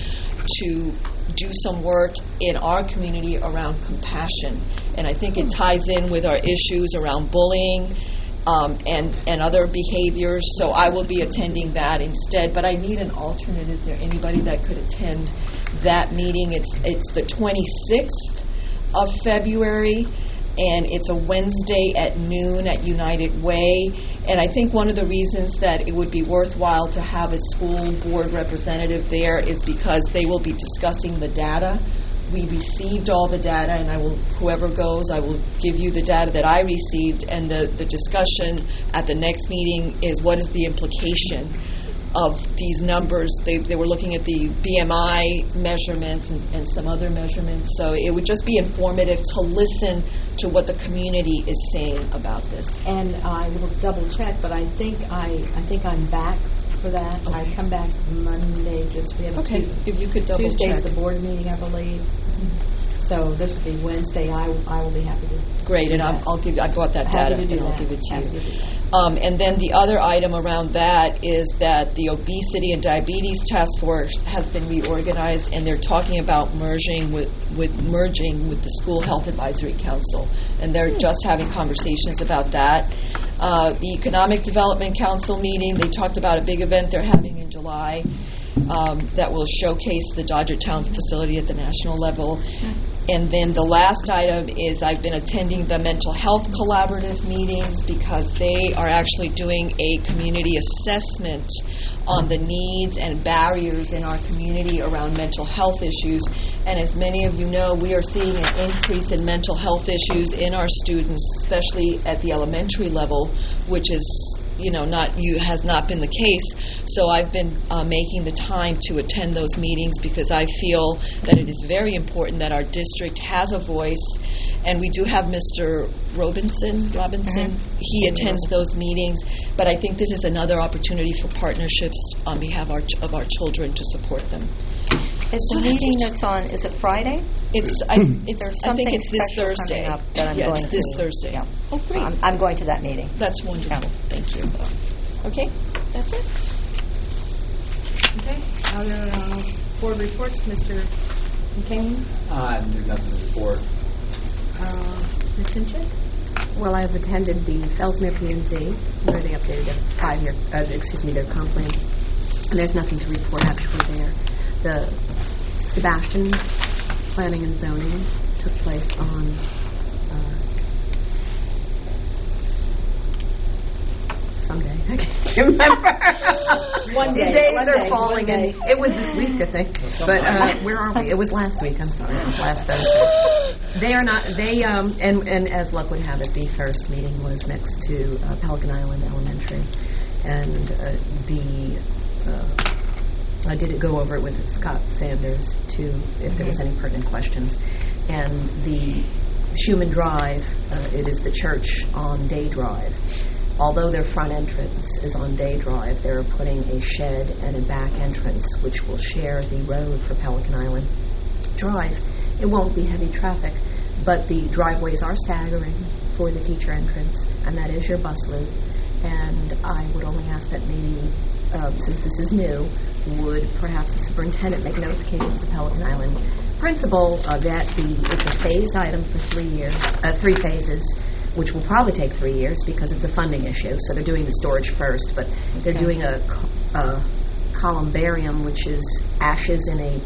to do some work in our community around compassion. And I think it ties in with our issues around bullying um, and, and other behaviors. So I will be attending that instead. But I need an alternate. Is there anybody that could attend that meeting? It's, it's the twenty-sixth of February, and it's a Wednesday at noon at United Way. And I think one of the reasons that it would be worthwhile to have a school board representative there is because they will be discussing the data. We received all the data, and I will, whoever goes, I will give you the data that I received, and the, the discussion at the next meeting is what is the implication of these numbers. They, they were looking at the B M I measurements and, and some other measurements, so it would just be informative to listen to what the community is saying about this. And I will double check, but I think I I think I'm back for that. Okay. I come back Monday. Just we have Okay, two, if you could double Tuesday's check. the board meeting, I believe. Mm-hmm. So this will be Wednesday. I I will be happy to. Great, and I'll, I'll give. I brought that Happy data, to do and I'll that. give it to Happy you. to do that. Um, and then the other item around that is that the Obesity and Diabetes Task Force has been reorganized, and they're talking about merging with, with merging with the School Health Advisory Council, and they're just having conversations about that. Uh, the Economic Development Council meeting, they talked about a big event they're having in July um, that will showcase the Dodgertown facility at the national level. And then the last item is I've been attending the mental health collaborative meetings because they are actually doing a community assessment on the needs and barriers in our community around mental health issues. And as many of you know, we are seeing an increase in mental health issues in our students, especially at the elementary level, which is you know, not you has not been the case. So I've been uh, making the time to attend those meetings because I feel that it is very important that our district has a voice. And we do have Mister Robinson. Robinson. Mm-hmm. He attends those meetings. But I think this is another opportunity for partnerships on behalf of our, ch- of our children to support them. Is So the that's meeting it. that's on, is it Friday? It's I, it's, There's I think something it's this special Thursday. coming up that I'm yeah, going it's this to. Thursday. Yeah. Oh, great. I'm, I'm going to that meeting. That's wonderful. Yeah. Thank you. Okay, that's it. Okay, other uh, board reports, Mister McCain? I do nothing to report. Uh, Miz Simchick? Well, I've attended the Fellsmere P and Z, where they updated their five-year, uh, excuse me, their comp plan. And there's nothing to report actually there. The Sebastian Planning and Zoning took place on uh, someday. I can't remember. One day, The days one are day, falling one in. day. It was this week, I think. Well, But uh, sometime. where are we? It was last week. I'm sorry. It was last Thursday. They are not. They um and and as luck would have it, the first meeting was next to uh, Pelican Island Elementary, and uh, the. Uh, I did go over it with Scott Sanders, too, if there was any pertinent questions. And the Schumann Drive, uh, it is the church on Day Drive. Although their front entrance is on Day Drive, they're putting a shed and a back entrance, which will share the road for Pelican Island Drive. It won't be heavy traffic, but the driveways are staggering for the teacher entrance, and that is your bus loop. And I would only ask that maybe, um, since this is new, would perhaps the superintendent make notification to the Pelican Island principal uh, that the it's a phased item for three years, uh, three phases, which will probably take three years because it's a funding issue. So they're doing the storage first, but they're Okay. doing a, co- a columbarium, which is ashes in a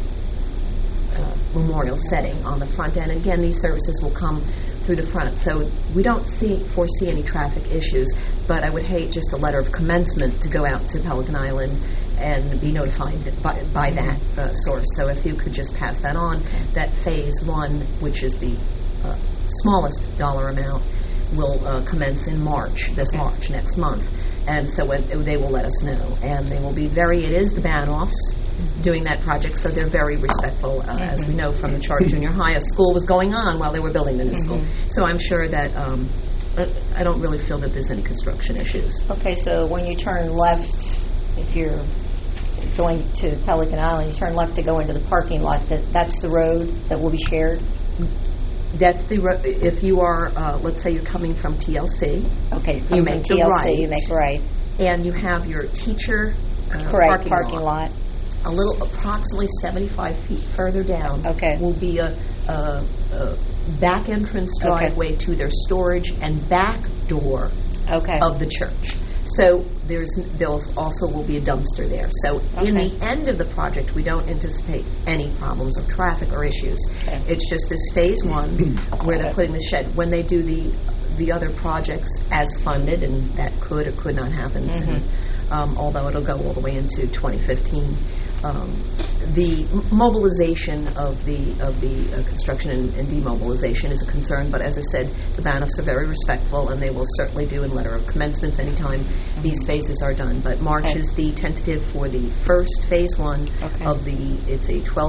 uh, memorial setting on the front end. Again, these services will come through the front, so we don't see foresee any traffic issues. But I would hate just a letter of commencement to go out to Pelican Island and be notified by, by that uh, source. So if you could just pass that on, that phase one, which is the uh, smallest dollar amount, will uh, commence in March, this March, next month. And so when, they will let us know. And they will be very, it is the Banoffs doing that project, so they're very respectful, uh, as we know from the Charter Junior High. A school was going on while they were building the new school. So I'm sure that, um, I I don't really feel that there's any construction issues. Okay, so when you turn left, if you're going to Pelican Island, you turn left to go into the parking lot, that that's the road that will be shared? That's the, ro- if you are, uh, let's say you're coming from T L C, Okay, You from make the T L C, right. you make right. and you have your teacher uh, Correct, parking, lot. A little, approximately seventy-five feet further down, Okay. will be a, a, a back entrance Okay. driveway to their storage and back door Okay. of the church. So there's there's also will be a dumpster there. So in Okay. the end of the project, we don't anticipate any problems of traffic or issues. Okay. It's just this phase one where they're Okay. putting the shed. When they do the the other projects as funded, and that could or could not happen, Mhm. and, um, although it'll go all the way into twenty fifteen. Um, the m- mobilization of the of the uh, construction and, and demobilization is a concern, but as I said, the Banoffs are very respectful, and they will certainly do in letter of commencements anytime these phases are done. But March Okay. is the tentative for the first phase one Okay. of the. It's a twelve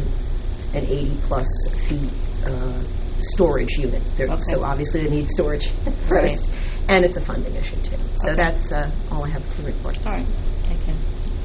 eighty plus feet uh, storage unit. There, Okay. So obviously they need storage first, and it's a funding issue too. So Okay. that's uh, all I have to report. All right. Thank you.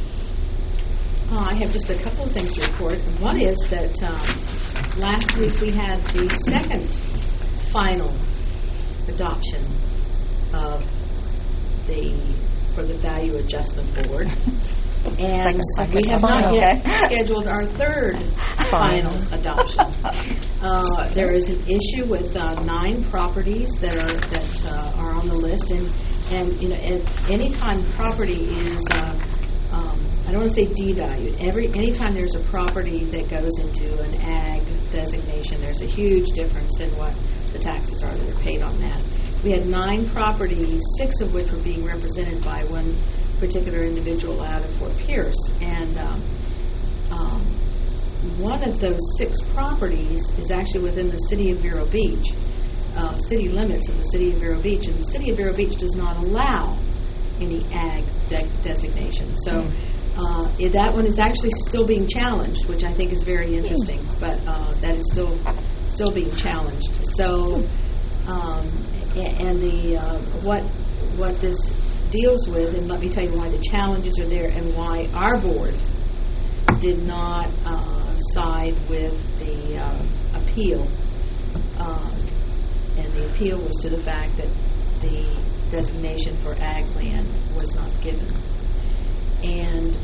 Uh, I have just a couple of things to report. One is that um, last week we had the second final adoption of the, for the Value Adjustment Board. And Second we have not final, yet okay. scheduled our third final adoption. Uh, There is an issue with uh, nine properties that are, that uh, are on the list, and, and, you know, at any time property is, uh, um, I don't want to say devalued. Every anytime there's a property that goes into an ag designation, there's a huge difference in what the taxes are that are paid on that. We had nine properties, six of which were being represented by one particular individual out of Fort Pierce, and um, um, one of those six properties is actually within the city of Vero Beach, uh, city limits of the city of Vero Beach, and the city of Vero Beach does not allow any ag de- designation. So uh, i- that one is actually still being challenged, which I think is very interesting, but uh, that is still still being challenged. So, um, a- and the uh, what what this deals with, and let me tell you why the challenges are there and why our board did not uh, side with the uh, appeal. Um, and the appeal was to the fact that the designation for ag land was not given. And that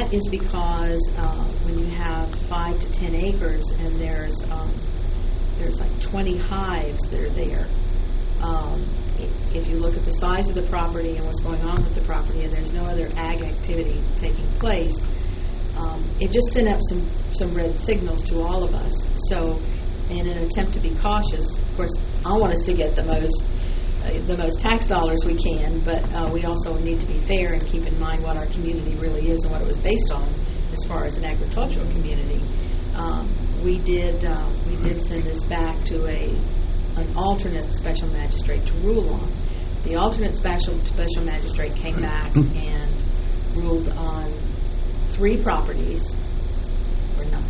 that is because uh, when you have five to ten acres and there's um, there's like twenty hives that are there. Um, i- if you look at the size of the property and what's going on with the property, and there's no other ag activity taking place, um, it just sent up some some red signals to all of us. So, in an attempt to be cautious, of course, I want us to get the most uh, the most tax dollars we can, but uh, we also need to be fair and keep in mind what our community really is and what it was based on as far as an agricultural community. Um, we did uh, we did send this back to a an alternate special magistrate to rule on. The alternate special special magistrate came back and ruled on three properties, or not.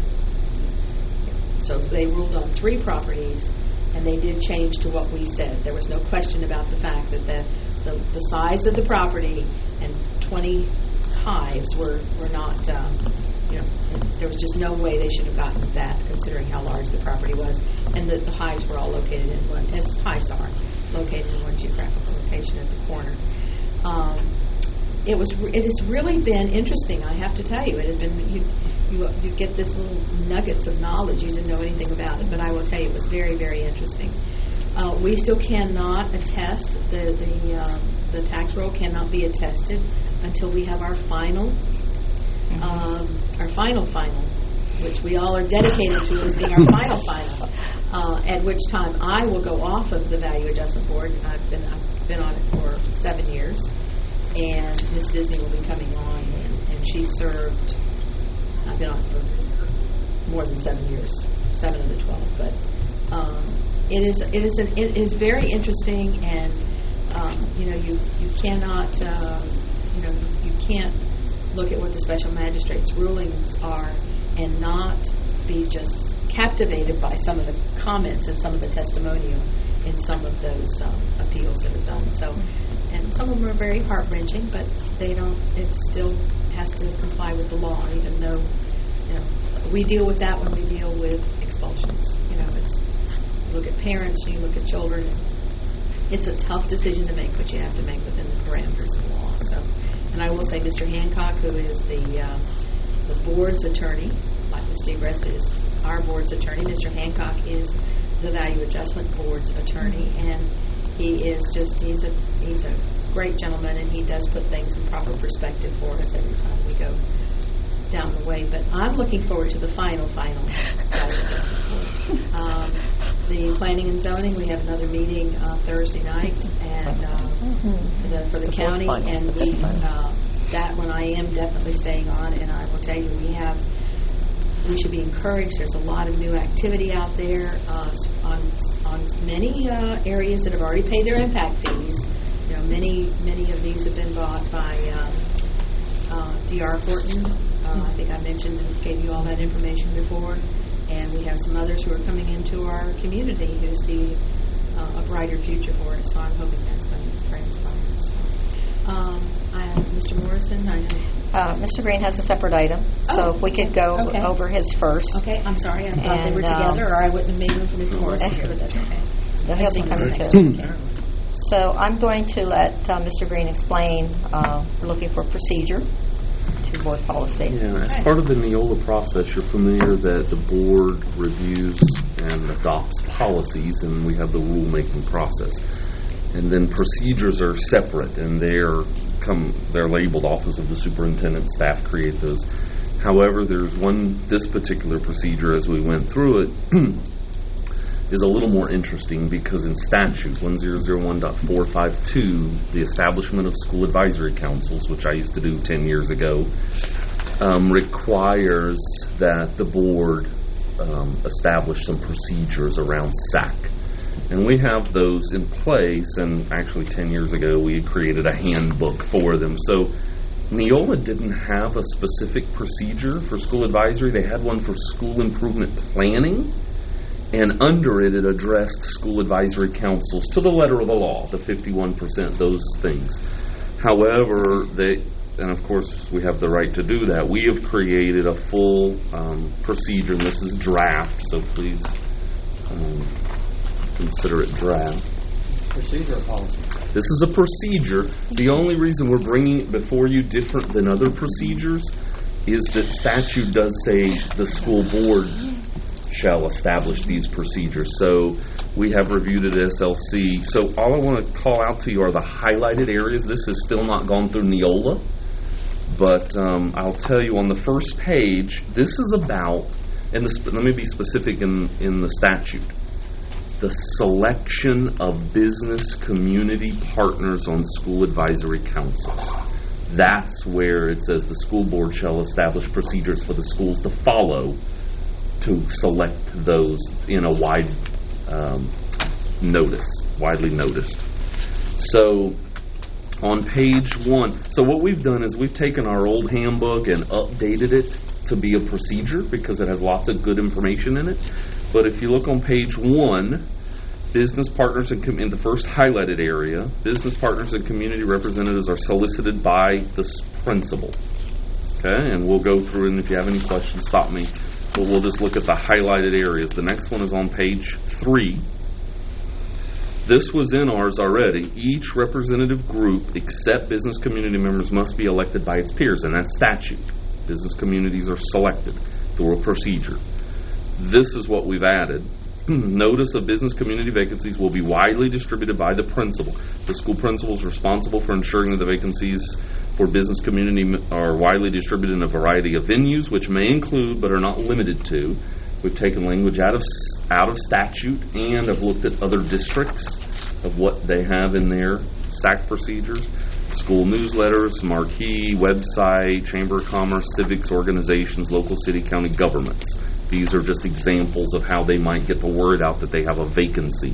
So they ruled on three properties, and they did change to what we said. There was no question about the fact that the, the, the size of the property and twenty hives were, were not, um, you know, there was just no way they should have gotten that, considering how large the property was, and that the hives were all located in one, as hives are, located in one geographical location at the corner. Um, it was, re- it has really been interesting, I have to tell you. It has been, you, you, you get this little nuggets of knowledge. You didn't know anything about it, but I will tell you, it was very, very interesting. Uh, we still cannot attest, the, the, um, the tax roll cannot be attested until we have our final, um, our final final, which we all are dedicated to as being our final final. Uh, at which time I will go off of the Value Adjustment Board. I've been I've been on it for seven years, and Miss Disney will be coming on, and, and she served. I've been on it for more than seven years, seven of the twelve. But um, it is it is an, it is very interesting, and um, you know you you cannot uh, you know you can't look at what the special magistrate's rulings are and not be just captivated by some of the comments and some of the testimonial in some of those um, appeals that are done. So, and some of them are very heart-wrenching, but they don't. It still has to comply with the law, even though you know we deal with that when we deal with expulsions. You know, it's you look at parents, you look at children. It's a tough decision to make, but you have to make within the parameters of the law. So, and I will say, Mister Hancock, who is the uh, the board's attorney, like Mister Egrest is our board's attorney. Mister Hancock is the Value Adjustment Board's attorney, and he is just, he's a he's a great gentleman, and he does put things in proper perspective for us every time we go down the way. But I'm looking forward to the final, final Value Adjustment Board. Um, the Planning and Zoning, we have another meeting uh, Thursday night, and uh, the, for the, The fourth county, final, and the we, fifth final. uh, that one I am definitely staying on, and I will tell you, we have we should be encouraged. There's a lot of new activity out there uh, on on many uh, areas that have already paid their impact fees. You know, many many of these have been bought by uh, uh, D R Horton. Uh, I think I mentioned and gave you all that information before. And we have some others who are coming into our community who see uh, a brighter future for us. So I'm hoping that's going to transpire. So, um, I, Mister Morrison, I know. Uh, Mister Green has a separate item, so Oh, if we could go okay. over his first. Okay, I'm sorry. I thought they were And, um, together, or I wouldn't have made room for Mister Morrison here, but that's okay. Then he'll be coming too. So I'm going to let uh, Mister Green explain, uh, we're looking for procedure to board policy. Yeah, as part of the Neola process, you're familiar that the board reviews and adopts policies, and we have the rulemaking process. And then procedures are separate, and they're come they're labeled Office of the Superintendent. Staff create those. However, there's one, this particular procedure, as we went through it, is a little more interesting because in statute one thousand one point four five two, the establishment of school advisory councils, which I used to do ten years ago, um, requires that the board um, establish some procedures around S A C. And we have those in place, and actually ten years ago we had created a handbook for them. So Neola didn't have a specific procedure for school advisory. They had one for school improvement planning, and under it, it addressed school advisory councils to the letter of the law, the fifty-one percent, those things. However, they, and of course we have the right to do that, we have created a full um, procedure, and this is draft, so please um, consider it draft. Procedure or policy? This is a procedure. The only reason we're bringing it before you different than other procedures is that statute does say the school board shall establish these procedures. So we have reviewed it at S L C. So all I want to call out to you are the highlighted areas. This has still not gone through Neola, but um, I'll tell you on the first page, this is about, and this, let me be specific in, in the statute, the selection of business community partners on school advisory councils. That's where it says the school board shall establish procedures for the schools to follow to select those in a wide um, notice, widely noticed. So on page one, so what we've done is we've taken our old handbook and updated it to be a procedure because it has lots of good information in it. But if you look on page one, business partners and com- in the first highlighted area, business partners and community representatives are solicited by the s- principal. Okay, and we'll go through, and if you have any questions, stop me. But we'll just look at the highlighted areas. The next one is on page three. This was in ours already. Each representative group, except business community members, must be elected by its peers, and that's statute. Business communities are selected through a procedure. This is what we've added. Notice of business community vacancies will be widely distributed by the principal. The school principal is responsible for ensuring that the vacancies for business community are widely distributed in a variety of venues, which may include but are not limited to. We've taken language out of out of statute and have looked at other districts of what they have in their S A C procedures. School newsletters, marquee, website, chamber of commerce, civics organizations, local city, county governments. These are just examples of how they might get the word out that they have a vacancy.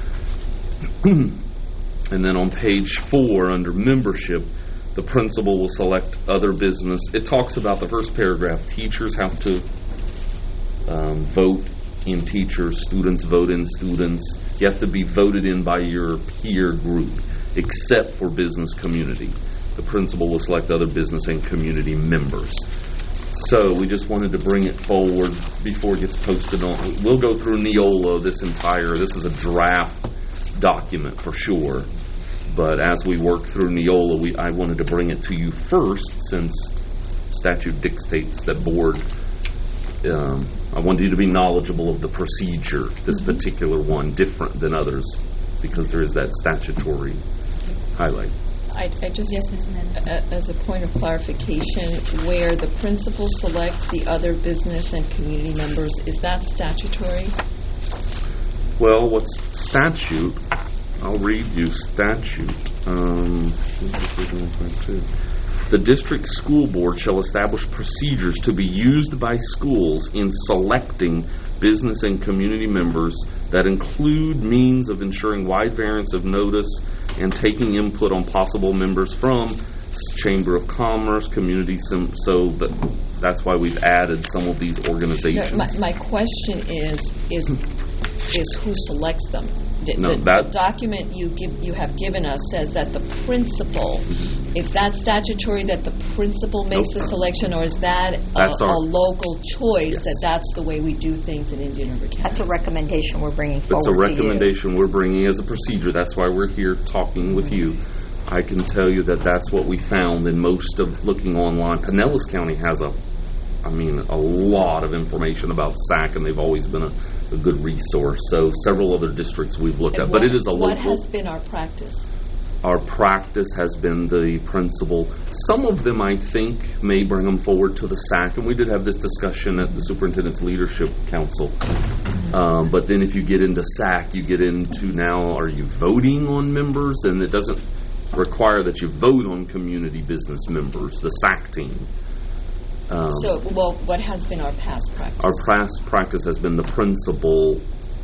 And then on page four, under membership, the principal will select other business. It talks about the first paragraph. Teachers have to um, vote in teachers. Students vote in students. You have to be voted in by your peer group, except for business community. The principal will select other business and community members. So we just wanted to bring it forward before it gets posted on. We'll go through Neola this entire, this is a draft document for sure. But as we work through Neola, we, I wanted to bring it to you first since statute dictates that board, um, I wanted you to be knowledgeable of the procedure, this mm-hmm. particular one, different than others, because there is that statutory highlight. I, I just, yes, Miz Mendes. A, as a point of clarification, where the principal selects the other business and community members, is that statutory? Well, what's statute? I'll read you statute. Um, the district school board shall establish procedures to be used by schools in selecting business and community members that include means of ensuring wide variance of notice and taking input on possible members from Chamber of Commerce, community, sim- so that, that's why we've added some of these organizations. No, my, my question is, is, is who selects them? The, no, the, that, the document you give, you have given us says that the principal, mm-hmm. is that statutory that the principal makes nope. the selection, or is that a, our, a local choice yes. that that's the way we do things in Indian River County? That's a recommendation we're bringing forward It's a recommendation to you. we're bringing as a procedure. That's why we're here talking with you. I can tell you that that's what we found in most of looking online. Pinellas County has a, I mean, a lot of information about S A C, and they've always been a, a good resource. So several other districts we've looked and at, what, but it is a what local. What has been our practice? Our practice has been the principal. Some of them, I think, may bring them forward to the S A C, and we did have this discussion at the Superintendent's Leadership Council. Um, but then if you get into S A C, you get into now, are you voting on members? And it doesn't require that you vote on community business members, the S A C team. Um, so, well, what has been our past practice? Our past practice has been the principal.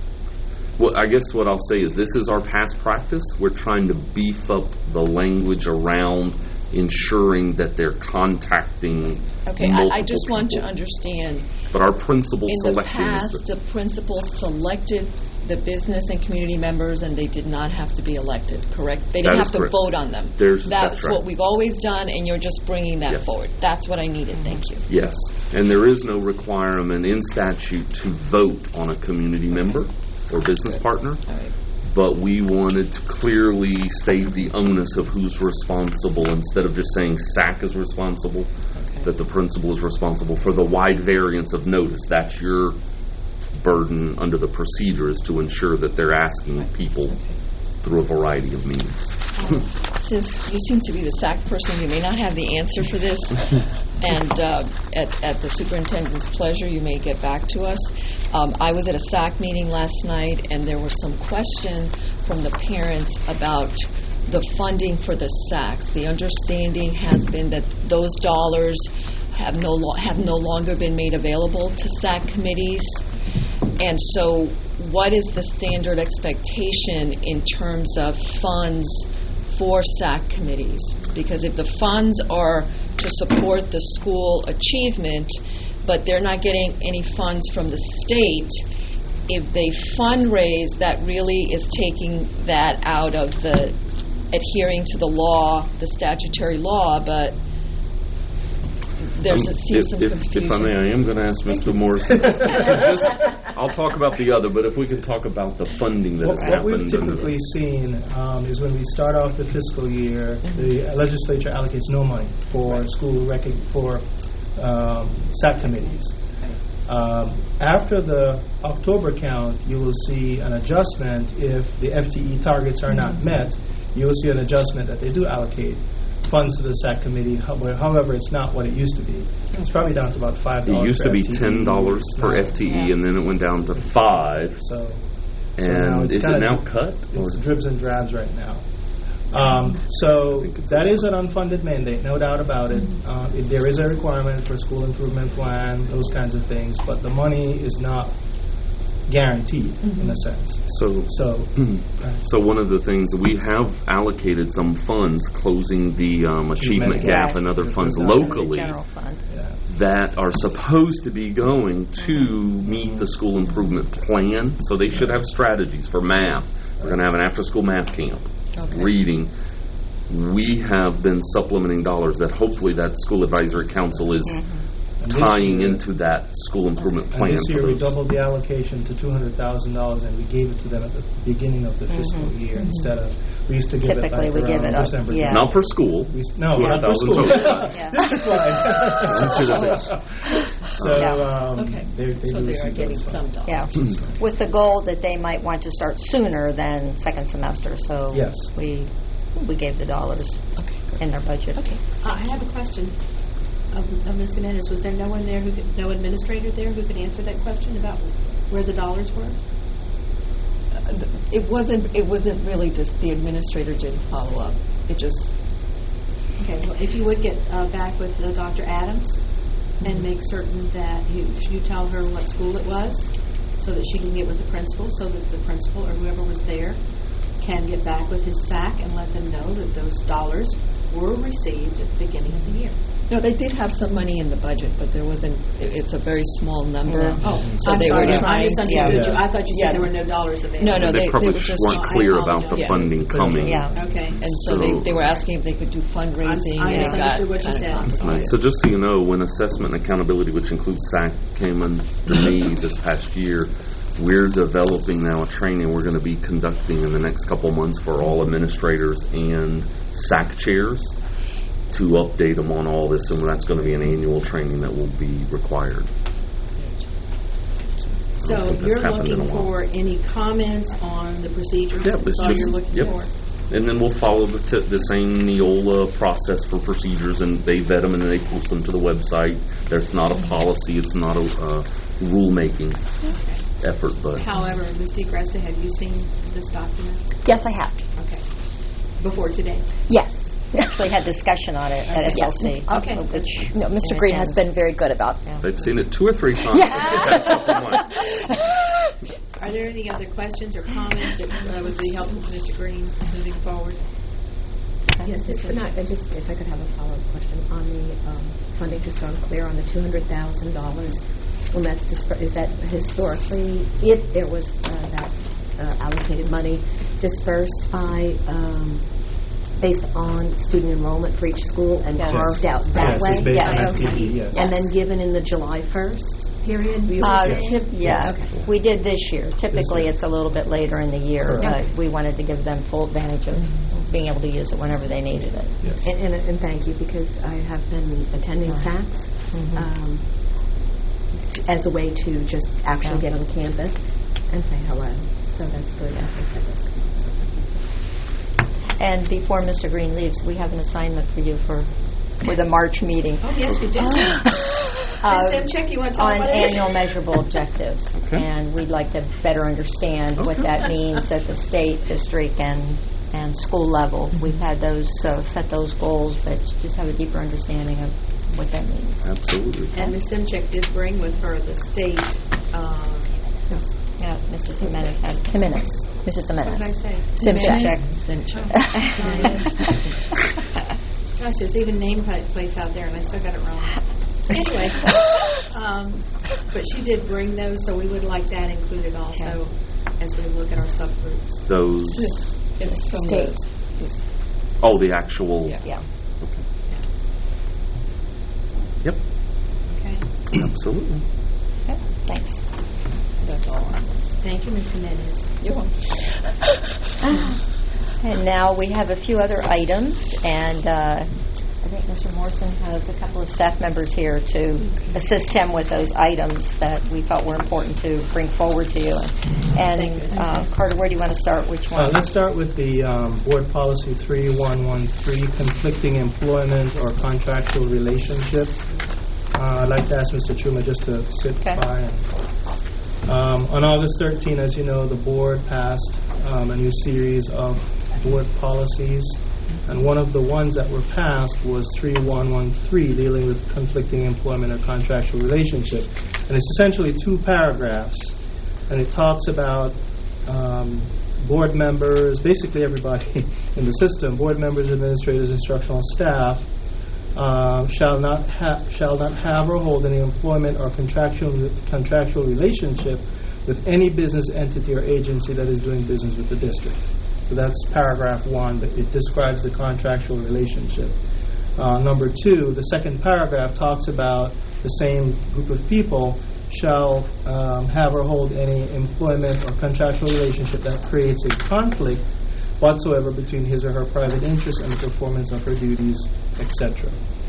Well, I guess what I'll say is this is our past practice. We're trying to beef up the language around ensuring that they're contacting Okay, I, I just people. want to understand. But our principal in selection the past, is the, the principal selected the business and community members, and they did not have to be elected, correct? They didn't That have is to correct. vote on them. There's- that's that's right. what we've always done, and you're just bringing that Yes. forward. That's what I needed. Thank you. yes. And there is no requirement in statute to vote on a community member or business Good. partner. All right. But we wanted to clearly state the onus of who's responsible instead of just saying S A C is responsible. Okay. that the principal is responsible for the wide variance of notice. That's your burden under the procedure, is to ensure that they're asking people through a variety of means. Since you seem to be the S A C person, you may not have the answer for this, and uh, at, at the superintendent's pleasure, you may get back to us. Um, I was at a S A C meeting last night, and there was some question from the parents about the funding for the S A Cs. The understanding has been that those dollars have no lo- have no longer been made available to S A C committees, and so what is the standard expectation in terms of funds for S A C committees? Because if the funds are to support the school achievement, but they're not getting any funds from the state, if they fundraise, that really is taking that out of the adhering to the law, the statutory law, but there's Um, it seems if, some if, confusion. if I may, I am going to ask Mister Morrison. So just, I'll talk about the other, but if we can talk about the funding that What, has what we've happened. under typically the- seen um, is when we start off the fiscal year, the legislature allocates no money for school rec- for um, S A C committees. Um, after the October count, you will see an adjustment if the F T E targets are not met. You will see an adjustment that they do allocate funds to the S A C committee. However, however, it's not what it used to be. It's probably down to about five dollars. It used to be ten dollars per It's F T E, and then it went down to five. So, so now And it's is it kinda- now cut? It's or- dribs and drabs right now. Um, so think it's that a- is an unfunded mandate, no doubt about it. Uh, if there is a requirement for school improvement plan, those kinds of things, but the money is not guaranteed in a sense. So, So, so one of the things, we have allocated some funds closing the um, achievement Achievement gap gap. and other funds The locally General fund. yeah. that are supposed to be going to meet the school improvement plan. So they should have strategies for math. We're going to have an after-school math camp, Okay. reading. We have been supplementing dollars that hopefully that school advisory council is And this tying year- into that school improvement plan. And this for year, we those. doubled the allocation to two hundred thousand dollars, and we gave it to them at the beginning of the fiscal year instead of, we used to give it Typically, like we give around it up, December. yeah. Not for school. We s- No, Yeah. not for one thousand school. total. Yeah. District-wide. So, Yeah. um, Okay. they, they So do they are receive getting those some funds. dollars. Yeah, with the goal that they might want to start sooner than second semester, so Yes. we we gave the dollars in their budget. Okay. Uh, I have a question of, of Miz Jimenez. Was there no one there, who could, no administrator there who could answer that question about where the dollars were? Uh, th- It wasn't, it wasn't really just, the administrator didn't follow up. It just, Okay, well, if you would get uh, back with uh, Doctor Adams and make certain that you, you tell her what school it was, so that she can get with the principal, so that the principal or whoever was there can get back with his S A C and let them know that those dollars were received at the beginning of the year. no, they did have some money in the budget, but there wasn't, it- it's a very small number. Yeah. Oh, So I'm they sorry, were I trying. misunderstood Yeah. you. I thought you Yeah. said there were no dollars available. No, no, they, they- probably they were just- weren't I clear about the apologize. funding coming. Yeah. Okay. And so they, So- they were asking if they could do fundraising, I and it got misunderstood what you kind said. of complicated. Right. So just so you know, when assessment and accountability, which includes S A C, came under me this past year, we're developing now a training we're going to be conducting in the next couple months for all administrators and S A C chairs to update them on all this, and that's going to be an annual training that will be required. I So don't think that's you're happened in a looking while. for any comments on the procedures? Yep, That's it's all just, you're looking yep. for? And then we'll follow the, t- the same Neola process for procedures, and they vet them and then they post them to the website. There's not a policy, it's not a uh, rulemaking Okay. effort, but However, Miz DeCresta, have you seen this document? Yes, I have. Okay. Before today? Yes. We actually had discussion on it at S L C. Okay. Which, No, Mister Green has been very good about. they've seen it two or three times. That's what they want. Are there any other questions or comments that uh, would be helpful to Mister Green moving forward? Yes, Miz Bernard, I just, if I could have a follow-up question on the um, funding, just so I'm clear, on the two hundred thousand dollars, when that's, disper- is that historically, if there was uh, that uh, allocated money dispersed by um, based on student enrollment for each school and Yes. carved out that Yes, way? it's based on Yeah. F T E, yes. And then given in the July first period? you were Uh, saying? tip- Yeah, Okay. we did this year. Typically, year. it's a little bit later in the year, Correct. but we wanted to give them full advantage of being able to use it whenever they needed it. Yes. And, and, and thank you, because I have been attending S A Cs Mhm. um, t- as a way to just actually Yeah. get on campus and say hello. So that's good. I guess that does come up, so thank you. And before Mister Green leaves, we have an assignment for you for, for the March meeting. Oh, yes, we do. Uh, Miz Simchick, you want to tell on them what it is? annual measurable objectives. Okay. And we'd like to better understand what Okay. that means at the state, district, and, and school level. We've had those, uh, set those goals, but just have a deeper understanding of what that means. Absolutely. And Miz Simchick did bring with her the state, uh, Yeah, Missus Jimenez had. Jimenez. Missus what did I Jimenez. say? Simchick. Gosh, there's even name pla- plates out there, and I still got it wrong. Anyway, um, but she did bring those, so we would like that included also as we look at our subgroups. Those, It's from State. the- oh, the actual. Yeah. Yeah. Yep, Okay. absolutely. Okay, thanks. That's all. Thank you, Miz Jimenez. You're welcome. And now we have a few other items, and uh, I think Mister Morrison has a couple of staff members here to assist him with those items that we felt were important to bring forward to you. And uh, Carter, where do you want to start? Which Uh, one? let's start with the um, Board Policy three one one three, conflicting employment or contractual relationship. Uh, I'd like to ask Mister Chuma just to sit Okay. by. And, um, on August thirteenth, as you know, the Board passed um, a new series of Board policies, and one of the ones that were passed was three one one three, dealing with conflicting employment or contractual relationship. And it's essentially two paragraphs, and it talks about um, board members, basically everybody in the system, board members, administrators, instructional staff, uh, shall not ha- shall not have or hold any employment or contractual contractual relationship with any business entity or agency that is doing business with the district. So that's paragraph one, but it describes the contractual relationship. Uh, number two, the second paragraph talks about the same group of people shall um, have or hold any employment or contractual relationship that creates a conflict whatsoever between his or her private interests and the performance of her duties, et cetera.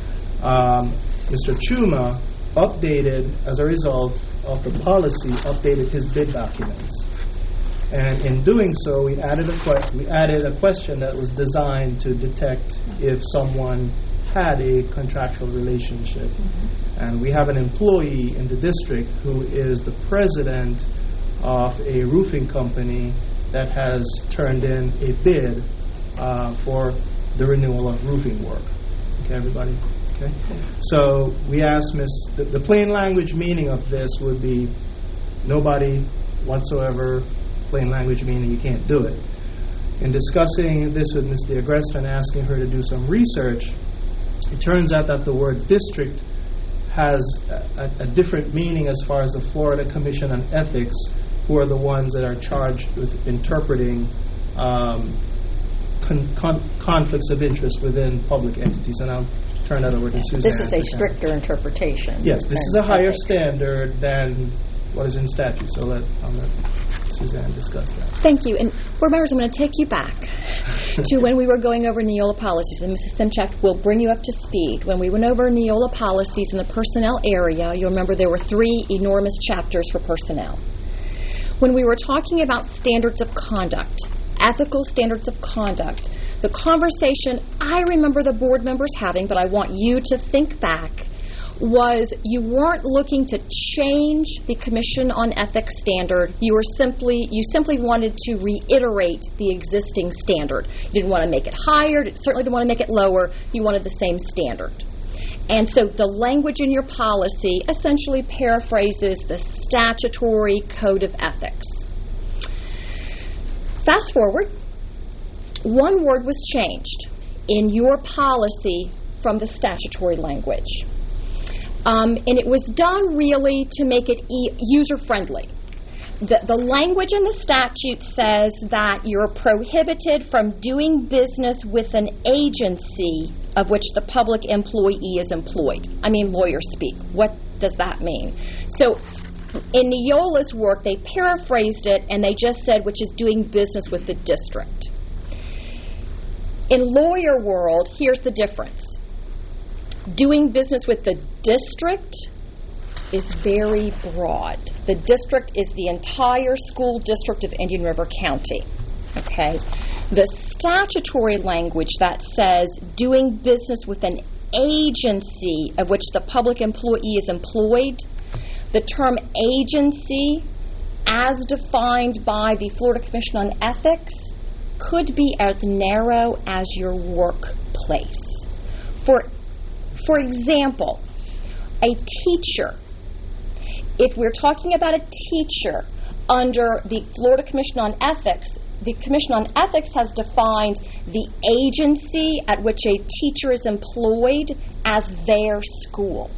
Um, Mister Chuma updated, as a result of the policy, updated his bid documents. And in doing so, we added a que- we added a question that was designed to detect if someone had a contractual relationship. Mm-hmm. And we have an employee in the district who is the president of a roofing company that has turned in a bid uh, for the renewal of roofing work. Okay, everybody? Okay. So we asked Miz The, the plain language meaning of this would be nobody whatsoever. Plain language meaning you can't do it. In discussing this with Miz DeAgresta and asking her to do some research, it turns out that the word district has a, a, a different meaning as far as the Florida Commission on Ethics, who are the ones that are charged with interpreting um, con- con- conflicts of interest within public entities. And I'll turn that over to Suzanne. This is a to stricter interpretation. Yes, this is than a higher ethics. standard than what is in statute. So let, I'll let Suzanne discuss that. Thank you. And board members, I'm going to take you back to when we were going over Neola policies, and Missus Simchick will bring you up to speed. When we went over Neola policies in the personnel area, you'll remember there were three enormous chapters for personnel. When we were talking about standards of conduct, ethical standards of conduct, the conversation I remember the board members having, but I want you to think back, was you weren't looking to change the Commission on Ethics standard. You were simply you simply wanted to reiterate the existing standard. You didn't want to make it higher, certainly didn't want to make it lower. You wanted the same standard. And so the language in your policy essentially paraphrases the statutory code of ethics. Fast forward, one word was changed in your policy from the statutory language. Um, and it was done really to make it e- user-friendly. the, the language in the statute says that you're prohibited from doing business with an agency of which the public employee is employed. I mean, lawyers speak. What does that mean? So in Neola's work, they paraphrased it and they just said, which is doing business with the district. In lawyer world, here's the difference. Doing business with the district is very broad. The district is the entire school district of Indian River County. Okay? The statutory language that says doing business with an agency of which the public employee is employed, the term agency, as defined by the Florida Commission on Ethics, could be as narrow as your workplace. For, for example, a teacher, if we're talking about a teacher under the Florida Commission on Ethics, the Commission on Ethics has defined the agency at which a teacher is employed as their school.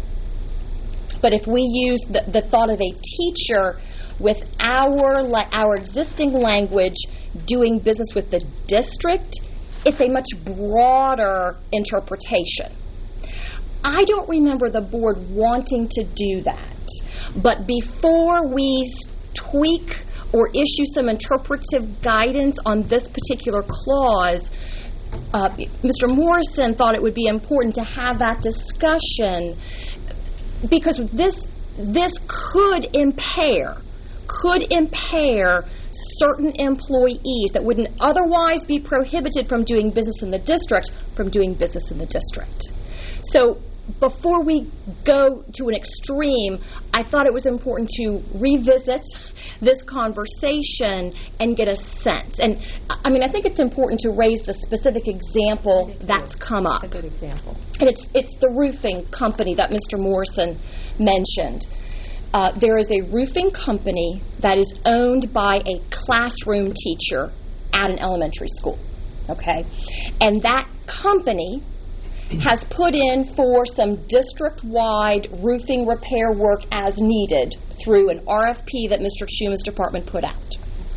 But if we use the, the thought of a teacher with our, our existing language doing business with the district, it's a much broader interpretation. I don't remember the board wanting to do that, but before we tweak or issue some interpretive guidance on this particular clause, uh, Mister Morrison thought it would be important to have that discussion because this this could impair could impair certain employees that wouldn't otherwise be prohibited from doing business in the district from doing business in the district. So before we go to an extreme, I thought it was important to revisit this conversation and get a sense. And I mean, I think it's important to raise the specific example that's come up. It's a good example. And it's it's the roofing company that Mister Morrison mentioned. Uh, there is a roofing company that is owned by a classroom teacher at an elementary school. Okay? And that company has put in for some district-wide roofing repair work as needed through an R F P that Mister Schuman's department put out.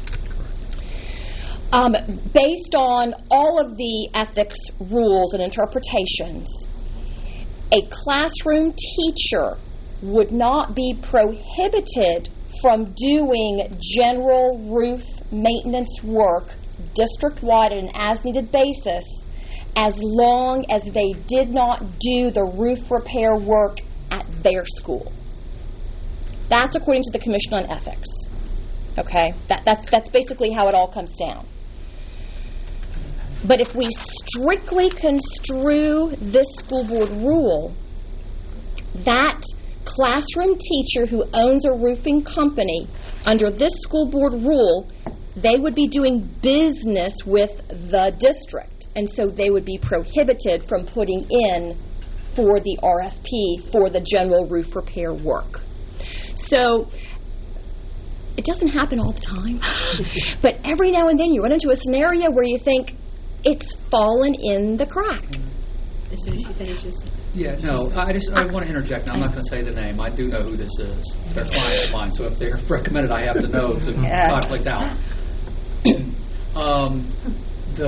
Um, based on all of the ethics rules and interpretations, a classroom teacher would not be prohibited from doing general roof maintenance work district-wide on an as-needed basis as long as they did not do the roof repair work at their school. That's according to the Commission on Ethics. Okay? That, that's, that's basically how it all comes down. But if we strictly construe this school board rule, that classroom teacher who owns a roofing company, under this school board rule, they would be doing business with the district, and so they would be prohibited from putting in for the R F P for the general roof repair work. So it doesn't happen all the time, but every now and then you run into a scenario where you think it's fallen in the crack. As soon as she finishes. Yeah, no, I just I want to interject. Now, I'm not going to say the name. I do know who this is. They're clients of mine, so if they're recommended, I have to know to Yeah. conflict out. um, the,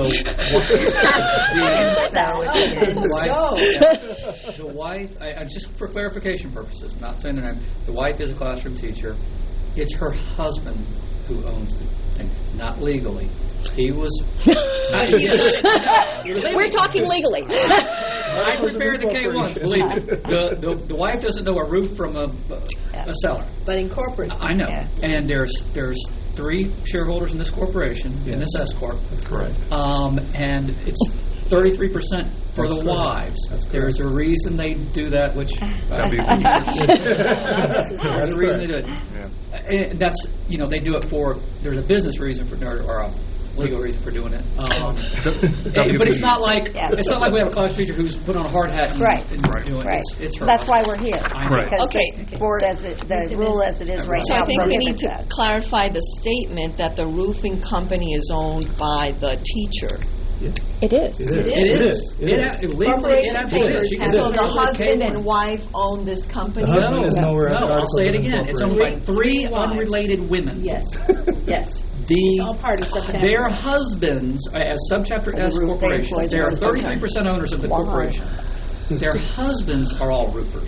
the, the wife, yeah, the wife I, I, just for clarification purposes, I'm not saying the name, the wife is a classroom teacher. It's her husband who owns the thing, not legally. He was... I, yes. We're talking legally. I prepared the K ones, believe me. The, the the wife doesn't know a roof from a, a cellar. But in corporate. I know. Yeah. And there's there's three shareholders in this corporation, in this S corp. That's correct. Um, and it's thirty-three percent for That's the correct. wives. That's correct. There's a reason they do that, which That'd be there's a reason they do it. And that's, you know, they do it for, there's a business reason for, or, or a legal reason for doing it. Um, and- but it's not like Yeah. it's not like we have a class teacher who's put on a hard hat and, Right. and doing it. Right. It's, it's her. That's why we're here. I know. Because Okay. the board, as it, the rule as it is right So now, I think we need prohibits to that. clarify the statement that the roofing company is owned by the teacher. Yeah. It is. It is. It It is. is. It It is. a- Legally, it Corporation absolutely papers is. You can have So still the do it with husband K one. and wife own this company? The husband No, is nowhere no, in the I'll Articles say it of again. It's owned Incorporation. by three Three wives. unrelated women. Yes, yes. The, It's all part of September. their husbands, uh, as subchapter S They corporations, employ there are their thirty-three percent owners of the Why? corporation. Their husbands are all roofers.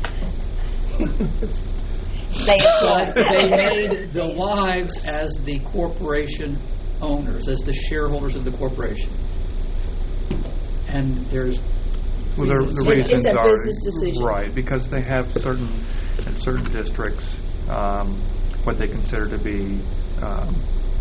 They But they made the wives as the corporation owners, as the shareholders of the corporation. And there's Well, the, reasons. the It- reasons it's a are business decision. right because they have certain in certain districts um, what they consider to be um,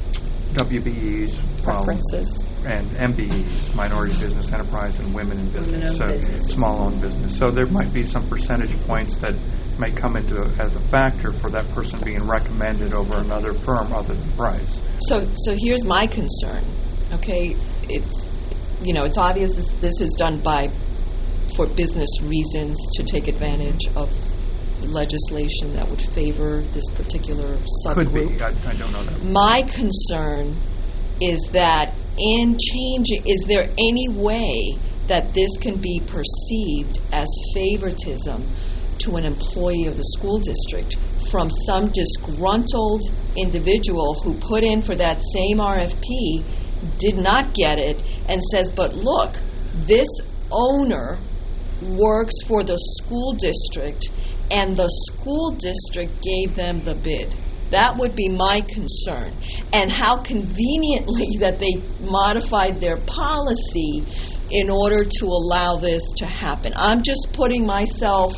W B Es um, Preferences. and M B Es, minority business enterprise, and women in business, Women-owned so businesses. small-owned business. So there might be some percentage points that may come into a, as a factor for that person being recommended over another firm other than price. So, so here's my concern. Okay, it's, you know, it's obvious this, this is done by, for business reasons to take advantage of legislation that would favor this particular subgroup. Could be. I, I don't know that. My concern is that in changing, is there any way that this can be perceived as favoritism to an employee of the school district from some disgruntled individual who put in for that same R F P, did not get it, and says, but look, this owner works for the school district and the school district gave them the bid. That would be my concern. And how conveniently that they modified their policy in order to allow this to happen. I'm just putting myself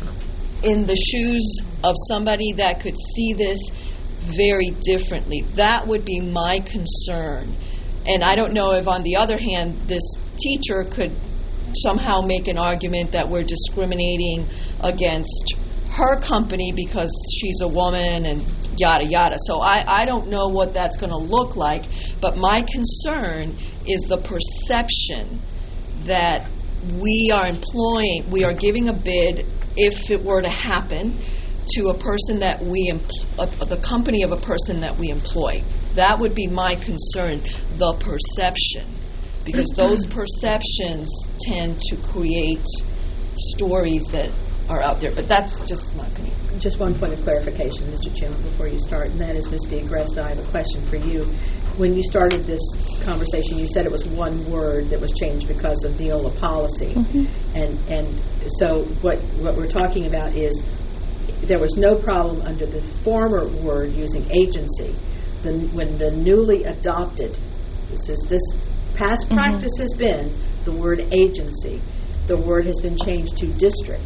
in the shoes of somebody that could see this very differently. That would be my concern. And I don't know if, on the other hand, this teacher could somehow make an argument that we're discriminating against her company because she's a woman and yada yada. So I, I don't know what that's going to look like, but my concern is the perception that we are employing, we are giving a bid, if it were to happen, to a person that we, empl- uh, the company of a person that we employ. That would be my concern, the perception, because those perceptions tend to create stories that are out there. But that's just my opinion. Just one point of clarification, Mister Chairman, before you start, and that is, Miz DeAgresta, I have a question for you. When you started this conversation, you said it was one word that was changed because of Neola policy. Mm-hmm. And and so what what we're talking about is there was no problem under the former word using agency. The, when the newly adopted, this is this past Mm-hmm. practice has been the word agency. The word has been changed to district.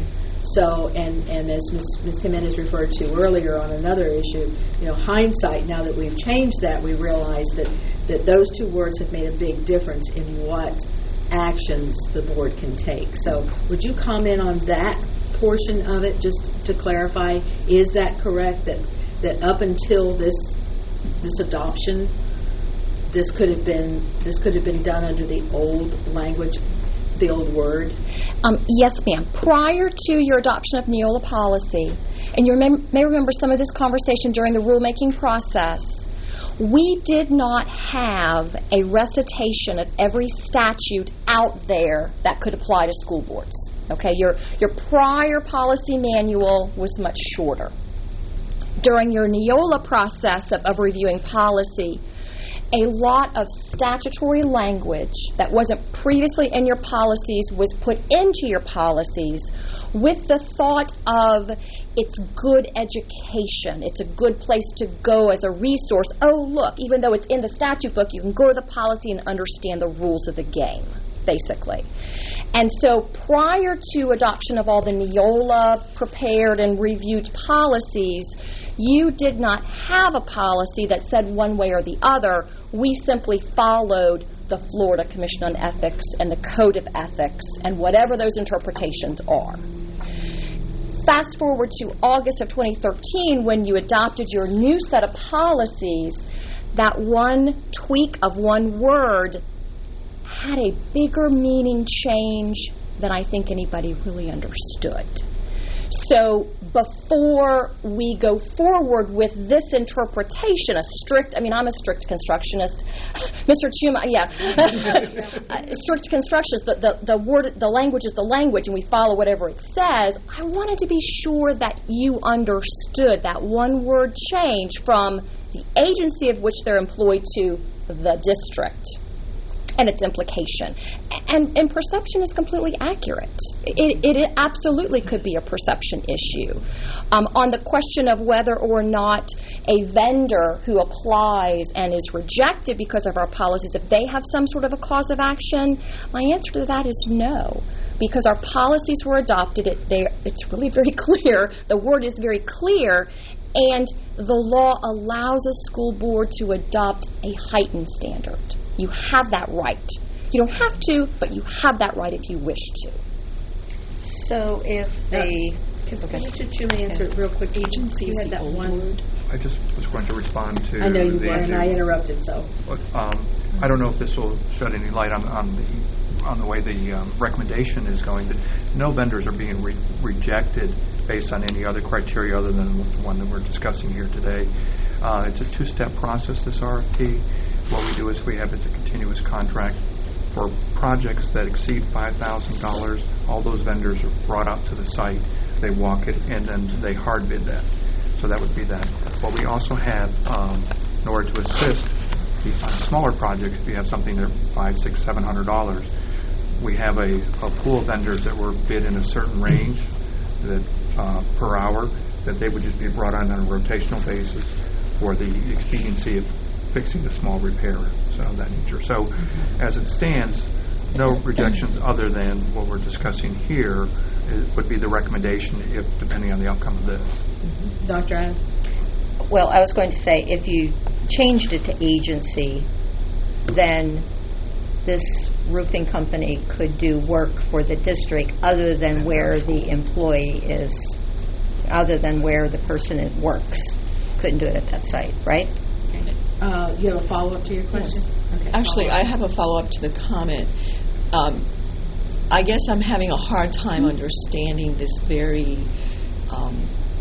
So, and, and as Miz Jimenez referred to earlier on another issue, you know, hindsight, now that we've changed that, we realize that, that those two words have made a big difference in what actions the board can take. So would you comment on that portion of it, just to clarify? Is that correct, that, that up until this this adoption, this could have been this could have been done under the old language, the old word? Um, yes, ma'am. Prior to your adoption of Neola policy, and you remem- may remember some of this conversation during the rulemaking process, we did not have a recitation of every statute out there that could apply to school boards. Okay, your your prior policy manual was much shorter. During your Neola process of, of reviewing policy, a lot of statutory language that wasn't previously in your policies was put into your policies with the thought of it's good education, it's a good place to go as a resource. Oh, look, even though it's in the statute book, you can go to the policy and understand the rules of the game, basically. And so prior to adoption of all the Neola prepared and reviewed policies, you did not have a policy that said one way or the other. We simply followed the Florida Commission on Ethics and the Code of Ethics and whatever those interpretations are. Fast forward to August of twenty thirteen, when you adopted your new set of policies, that one tweak of one word had a bigger meaning change than I think anybody really understood. So before we go forward with this interpretation, a strict, I mean, I'm a strict constructionist. Mister Chuma, yeah. Strict constructionist, the, the, the word, the language is the language, and we follow whatever it says. I wanted to be sure that you understood that one word change from the agency of which they're employed to the district and its implication. And, and perception is completely accurate. It, it absolutely could be a perception issue. Um, on the question of whether or not a vendor who applies and is rejected because of our policies, if they have some sort of a cause of action, my answer to that is no. Because our policies were adopted, it, they, it's really very clear, the word is very clear, and the law allows a school board to adopt a heightened standard. You have that right. You don't have to, but you have that right if you wish to. So if the... Can Mister Chuma answer it real quick? Agency You is had the that old one word. I just was going to respond to I know you the were, and issue. I interrupted, so. Um, I don't know if this will shed any light on, on the on the way the um, recommendation is going. That no vendors are being re- rejected based on any other criteria other than the one that we're discussing here today. Uh, it's a two-step process, this R F P. What we do is we have it's a continuous contract for projects that exceed five thousand dollars. All those vendors are brought out to the site. They walk it, and then they hard bid that. So that would be that. What we also have, um, in order to assist the uh, smaller projects, if you have something that five, six, seven hundred dollars, we have a, a pool of vendors that were bid in a certain range that uh, per hour, that they would just be brought on on a rotational basis for the expediency of fixing a small repair, so of that nature. So, as it stands, no rejections other than what we're discussing here is, would be the recommendation, if depending on the outcome of this. Mm-hmm. Doctor Adams? Well, I was going to say, if you changed it to agency, then this roofing company could do work for the district other than where the employee is, other than where the person it works. Couldn't do it at that site, right? Uh, you have a follow-up to your question? Yes. Okay, Actually, follow-up. I have a follow-up to the comment. Um, I guess I'm having a hard time understanding this very um,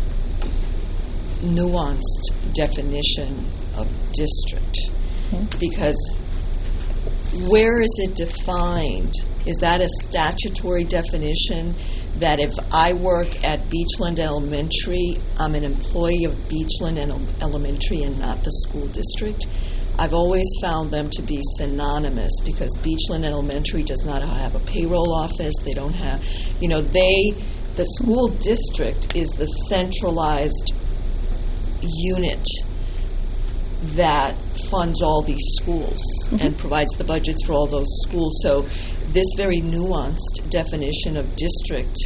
nuanced definition of district. Mm-hmm. Because where is it defined? Is that a statutory definition that if I work at Beachland Elementary, I'm an employee of Beachland Elementary and not the school district? I've always found them to be synonymous because Beachland Elementary does not have a payroll office. They don't have, you know, they, the school district is the centralized unit that funds all these schools mm-hmm. and provides the budgets for all those schools. So this very nuanced definition of district,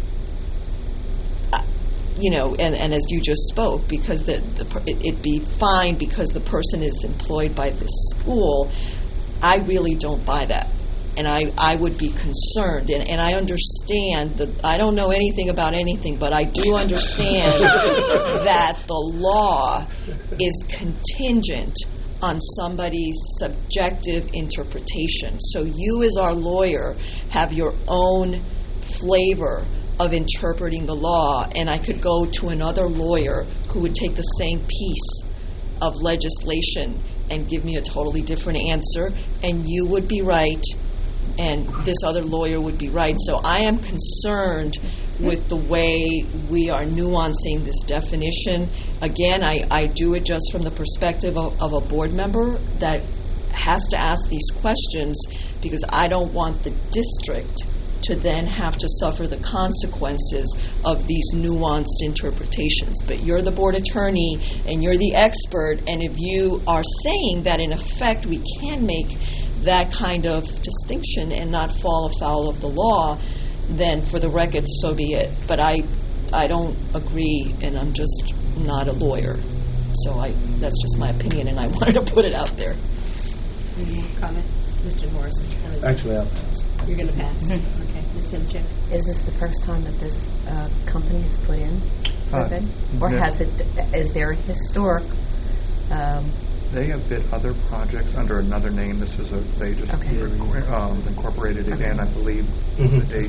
uh, you know, and, and as you just spoke, because the, the it, it'd be fine because the person is employed by the school, I really don't buy that. And I, I would be concerned, and, and I understand that I don't know anything about anything, but I do understand that the law is contingent on somebody's subjective interpretation. So you as our lawyer have your own flavor of interpreting the law, and I could go to another lawyer who would take the same piece of legislation and give me a totally different answer, and you would be right, and this other lawyer would be right. So I am concerned with the way we are nuancing this definition. Again, I, I do it just from the perspective of, of a board member that has to ask these questions because I don't want the district to then have to suffer the consequences of these nuanced interpretations. But you're the board attorney and you're the expert, and if you are saying that in effect we can make that kind of distinction and not fall afoul of the law, then for the record, so be it. But I I don't agree, and I'm just not a lawyer. So I that's just my opinion, and I wanted to put it out there. Any more comment? Mister Morrison? Actually, I'll pass. You're going to pass? Mm-hmm. Okay. Miz Simchick? Is this the first time that this uh, company has put in for Uh, a bid? Or no. has it, is there a historic, um, They have bid other projects under another name. This is a, they just Okay. requ- um, incorporated it Okay. in, I believe, Mhm, the that's date. correct.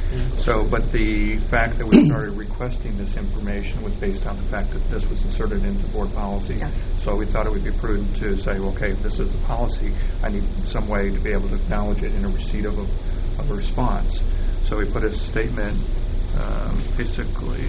So, but the fact that we started requesting this information was based on the fact that this was inserted into board policy. Yeah. So we thought it would be prudent to say, well, okay, if this is the policy, I need some way to be able to acknowledge it in a receipt of a, of a response. So we put a statement, um, basically,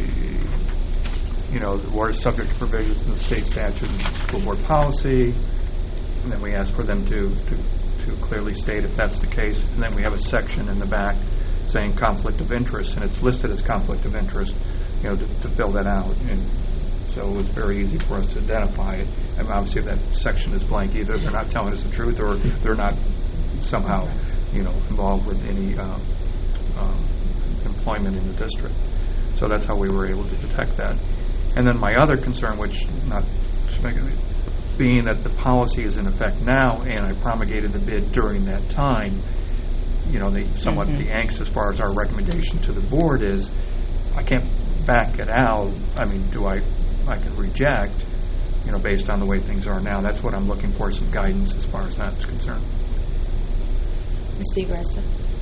you know, the board is subject to provisions in the state statute and school board policy, and then we ask for them to, to, to clearly state if that's the case, and then we have a section in the back saying conflict of interest, and it's listed as conflict of interest, you know, to, to fill that out. And so it was very easy for us to identify it. And obviously that section is blank. Either they're not telling us the truth or they're not somehow, you know, involved with any uh, um, employment in the district. So that's how we were able to detect that. And then my other concern, which not being that the policy is in effect now and I promulgated the bid during that time, you know, the somewhat mm-hmm. the angst as far as our recommendation to the board is I can't back it out. I mean, do I, I can reject, you know, based on the way things are now. That's what I'm looking for, some guidance as far as that's concerned. Miz DeGresta.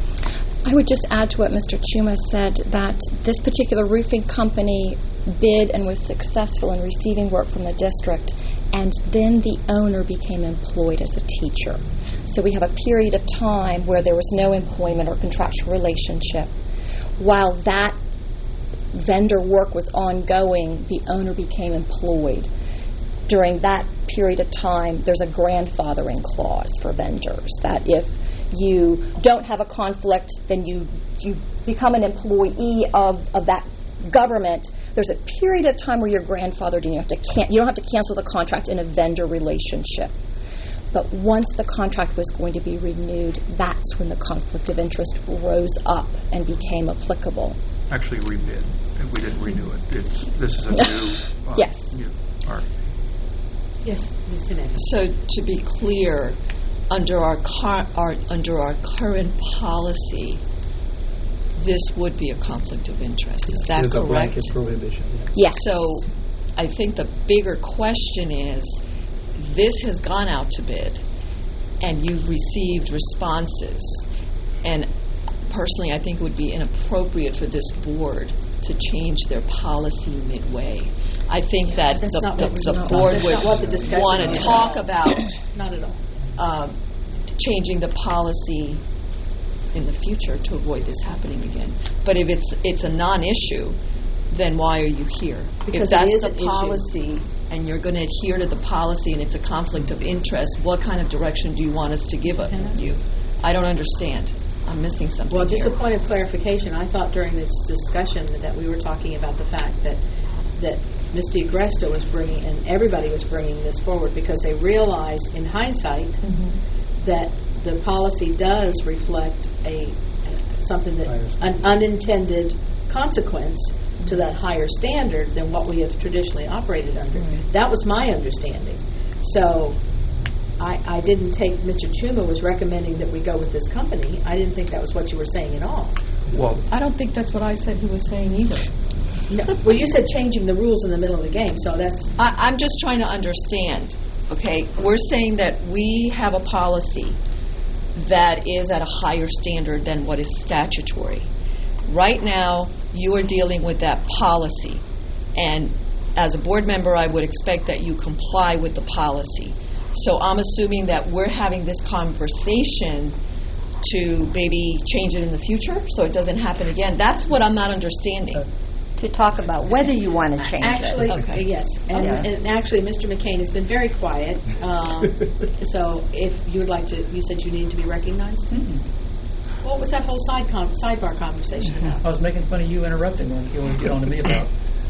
I would just add to what Mister Chuma said that this particular roofing company bid and was successful in receiving work from the district, and then the owner became employed as a teacher. So we have a period of time where there was no employment or contractual relationship. While that vendor work was ongoing, the owner became employed. During that period of time, there's a grandfathering clause for vendors, that if you don't have a conflict, then you you become an employee of, of that government. There's a period of time where you're grandfathered and you have to can- you don't have to cancel the contract in a vendor relationship. But once the contract was going to be renewed, that's when the conflict of interest rose up and became applicable. Actually, rebid. We didn't renew it. It's this is a new. Uh, yes. New, all right. Yes, Miz Hernandez. So to be clear, under our, car- our under our current policy, this would be a conflict of interest. Is that There's correct? a blanket prohibition. Yes. Yes. So I think the bigger question is, this has gone out to bid, and you've received responses. And personally, I think it would be inappropriate for this board to change their policy midway. I think Yeah, that that's the, not the, what we the want. board That's would not what the discussion want to is. talk about Not at all. um, changing the policy in the future to avoid this happening again. But if it's it's a non-issue, then why are you here? Because if that's it is the an issue. policy and you're going to adhere to the policy and it's a conflict of interest, what kind of direction do you want us to give a, you? I don't understand. I'm missing something Well, just here. a point of clarification. I thought during this discussion that we were talking about the fact that that Miz DeGresta was bringing, and everybody was bringing this forward because they realized in hindsight Mm-hmm. that the policy does reflect a something that Higher standard. an unintended consequence to that higher standard than what we have traditionally operated under. Right. That was my understanding. So I, I didn't take, Mister Chuma was recommending that we go with this company. I didn't think that was what you were saying at all. Well, I don't think that's what I said he was saying either. No, well, you said changing the rules in the middle of the game, so that's... I, I'm just trying to understand, okay? We're saying that we have a policy that is at a higher standard than what is statutory. Right now, you are dealing with that policy, and as a board member, I would expect that you comply with the policy. So I'm assuming that we're having this conversation to maybe change it in the future so it doesn't happen again. That's what I'm not understanding. To talk about whether you want to change Actually, it. Okay. yes. And, Okay. and actually, Mister McCain has been very quiet. Um, so if you would like to, you said you needed to be recognized? Mm-hmm. What was that whole side con- sidebar conversation I about? was making fun of you interrupting when you want to get on to me about.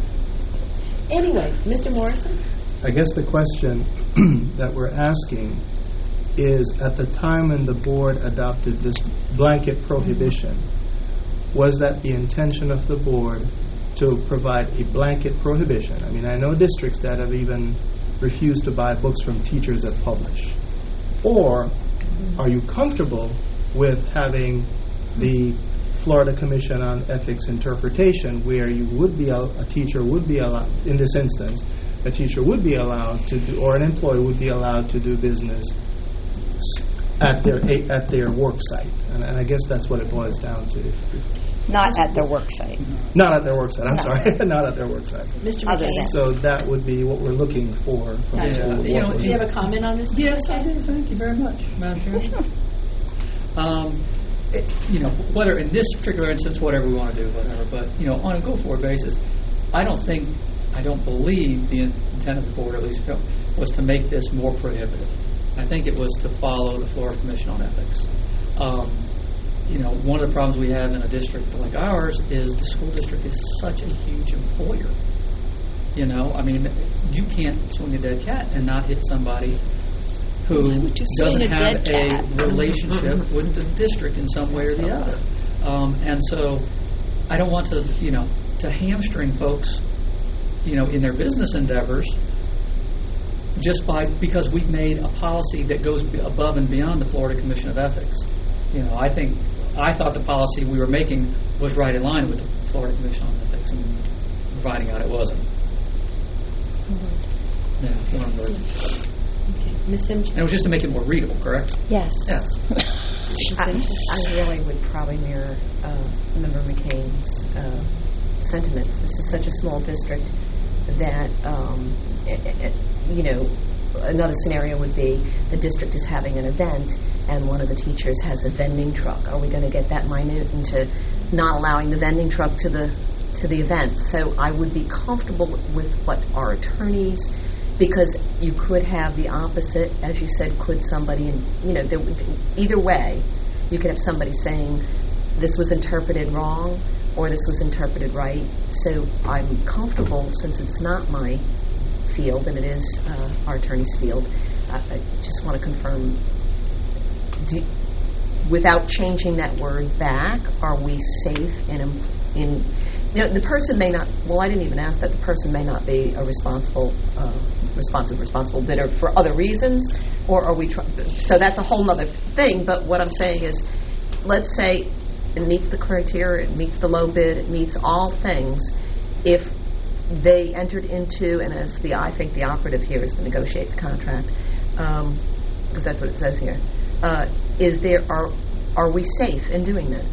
Anyway, Mister Morrison? I guess the question that we're asking is, at the time when the board adopted this blanket prohibition, was that the intention of the board to provide a blanket prohibition? I mean, I know districts that have even refused to buy books from teachers that publish. Or are you comfortable with having the Florida Commission on Ethics interpretation, where you would be a, a teacher would be allowed, in this instance, a teacher would be allowed to do, or an employee would be allowed to do business at their at their work site, and, and I guess that's what it boils down to. If, if Not at their work site. Not at their work site, I'm No. sorry, not at their work site. Mister Other McCain, than- So that would be what we're looking for from the Gotcha. school board. You know, What do you we're- have a comment on this? Mister Yes, I McCain? do. Thank you very much, Madam Chair. um, it- you know, whether in this particular instance, whatever we want to do, whatever, but, you know, on a go-forward basis, I don't think, I don't believe the intent of the board, at least, was to make this more prohibitive. I think it was to follow the Florida Commission on Ethics. Um, you know, one of the problems we have in a district like ours is the school district is such a huge employer. You know, I mean, you can't swing a dead cat and not hit somebody who would you swing doesn't a have dead a cat? relationship with the district in some way or the other. Um, and so I don't want to, you know, to hamstring folks, you know, in their business endeavors just by because we've made a policy that goes b- above and beyond the Florida Commission of Ethics. You know, I think I thought the policy we were making was right in line with the Florida Commission on Ethics, and providing out it wasn't. Yeah, one word. Okay. Miz Simchick? And it was just to make it more readable, correct? Yes. Yeah. I, I really would probably mirror uh, Member McCain's uh, sentiments. This is such a small district that, um, eh, eh, you know, another scenario would be the district is having an event and one of the teachers has a vending truck. Are we going to get that minute into not allowing the vending truck to the to the event? So I would be comfortable with what our attorneys, because you could have the opposite, as you said, could somebody, in, you know, there, would- either way, you could have somebody saying this was interpreted wrong or this was interpreted right. So I'm comfortable, since it's not my field and it is uh, our attorney's field, I, I just want to confirm, do, without changing that word back, are we safe in, in, you know, the person may not, well, I didn't even ask that, the person may not be a responsible, uh, responsive, responsible bidder for other reasons, or are we, try- so that's a whole other thing, but what I'm saying is, let's say it meets the criteria, it meets the low bid, it meets all things, if they entered into, and as the, I think the operative here is to negotiate the contract, um, because that's what it says here, uh, is there, are, are we safe in doing that?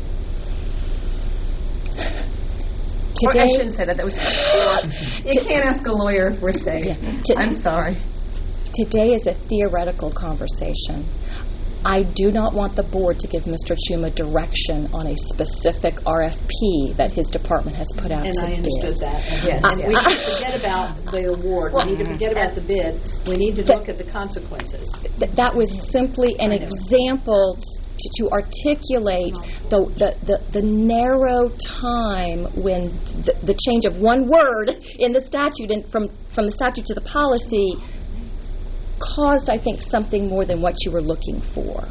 Or I Today, shouldn't say that. That was. You can't ask a lawyer if we're safe. Yeah. To- I'm sorry. today is a theoretical conversation. I do not want the board to give Mister Chuma direction on a specific R F P that his department has put out And to I understood bid. that. And- Yes, And yes. we need to forget about the award. We need to forget about the bid. We need to look at the consequences. Th- that was simply an I know. example to, to articulate the, the, the, the narrow time when the, the change of one word in the statute and from, from the statute to the policy caused, I think, something more than what you were looking for.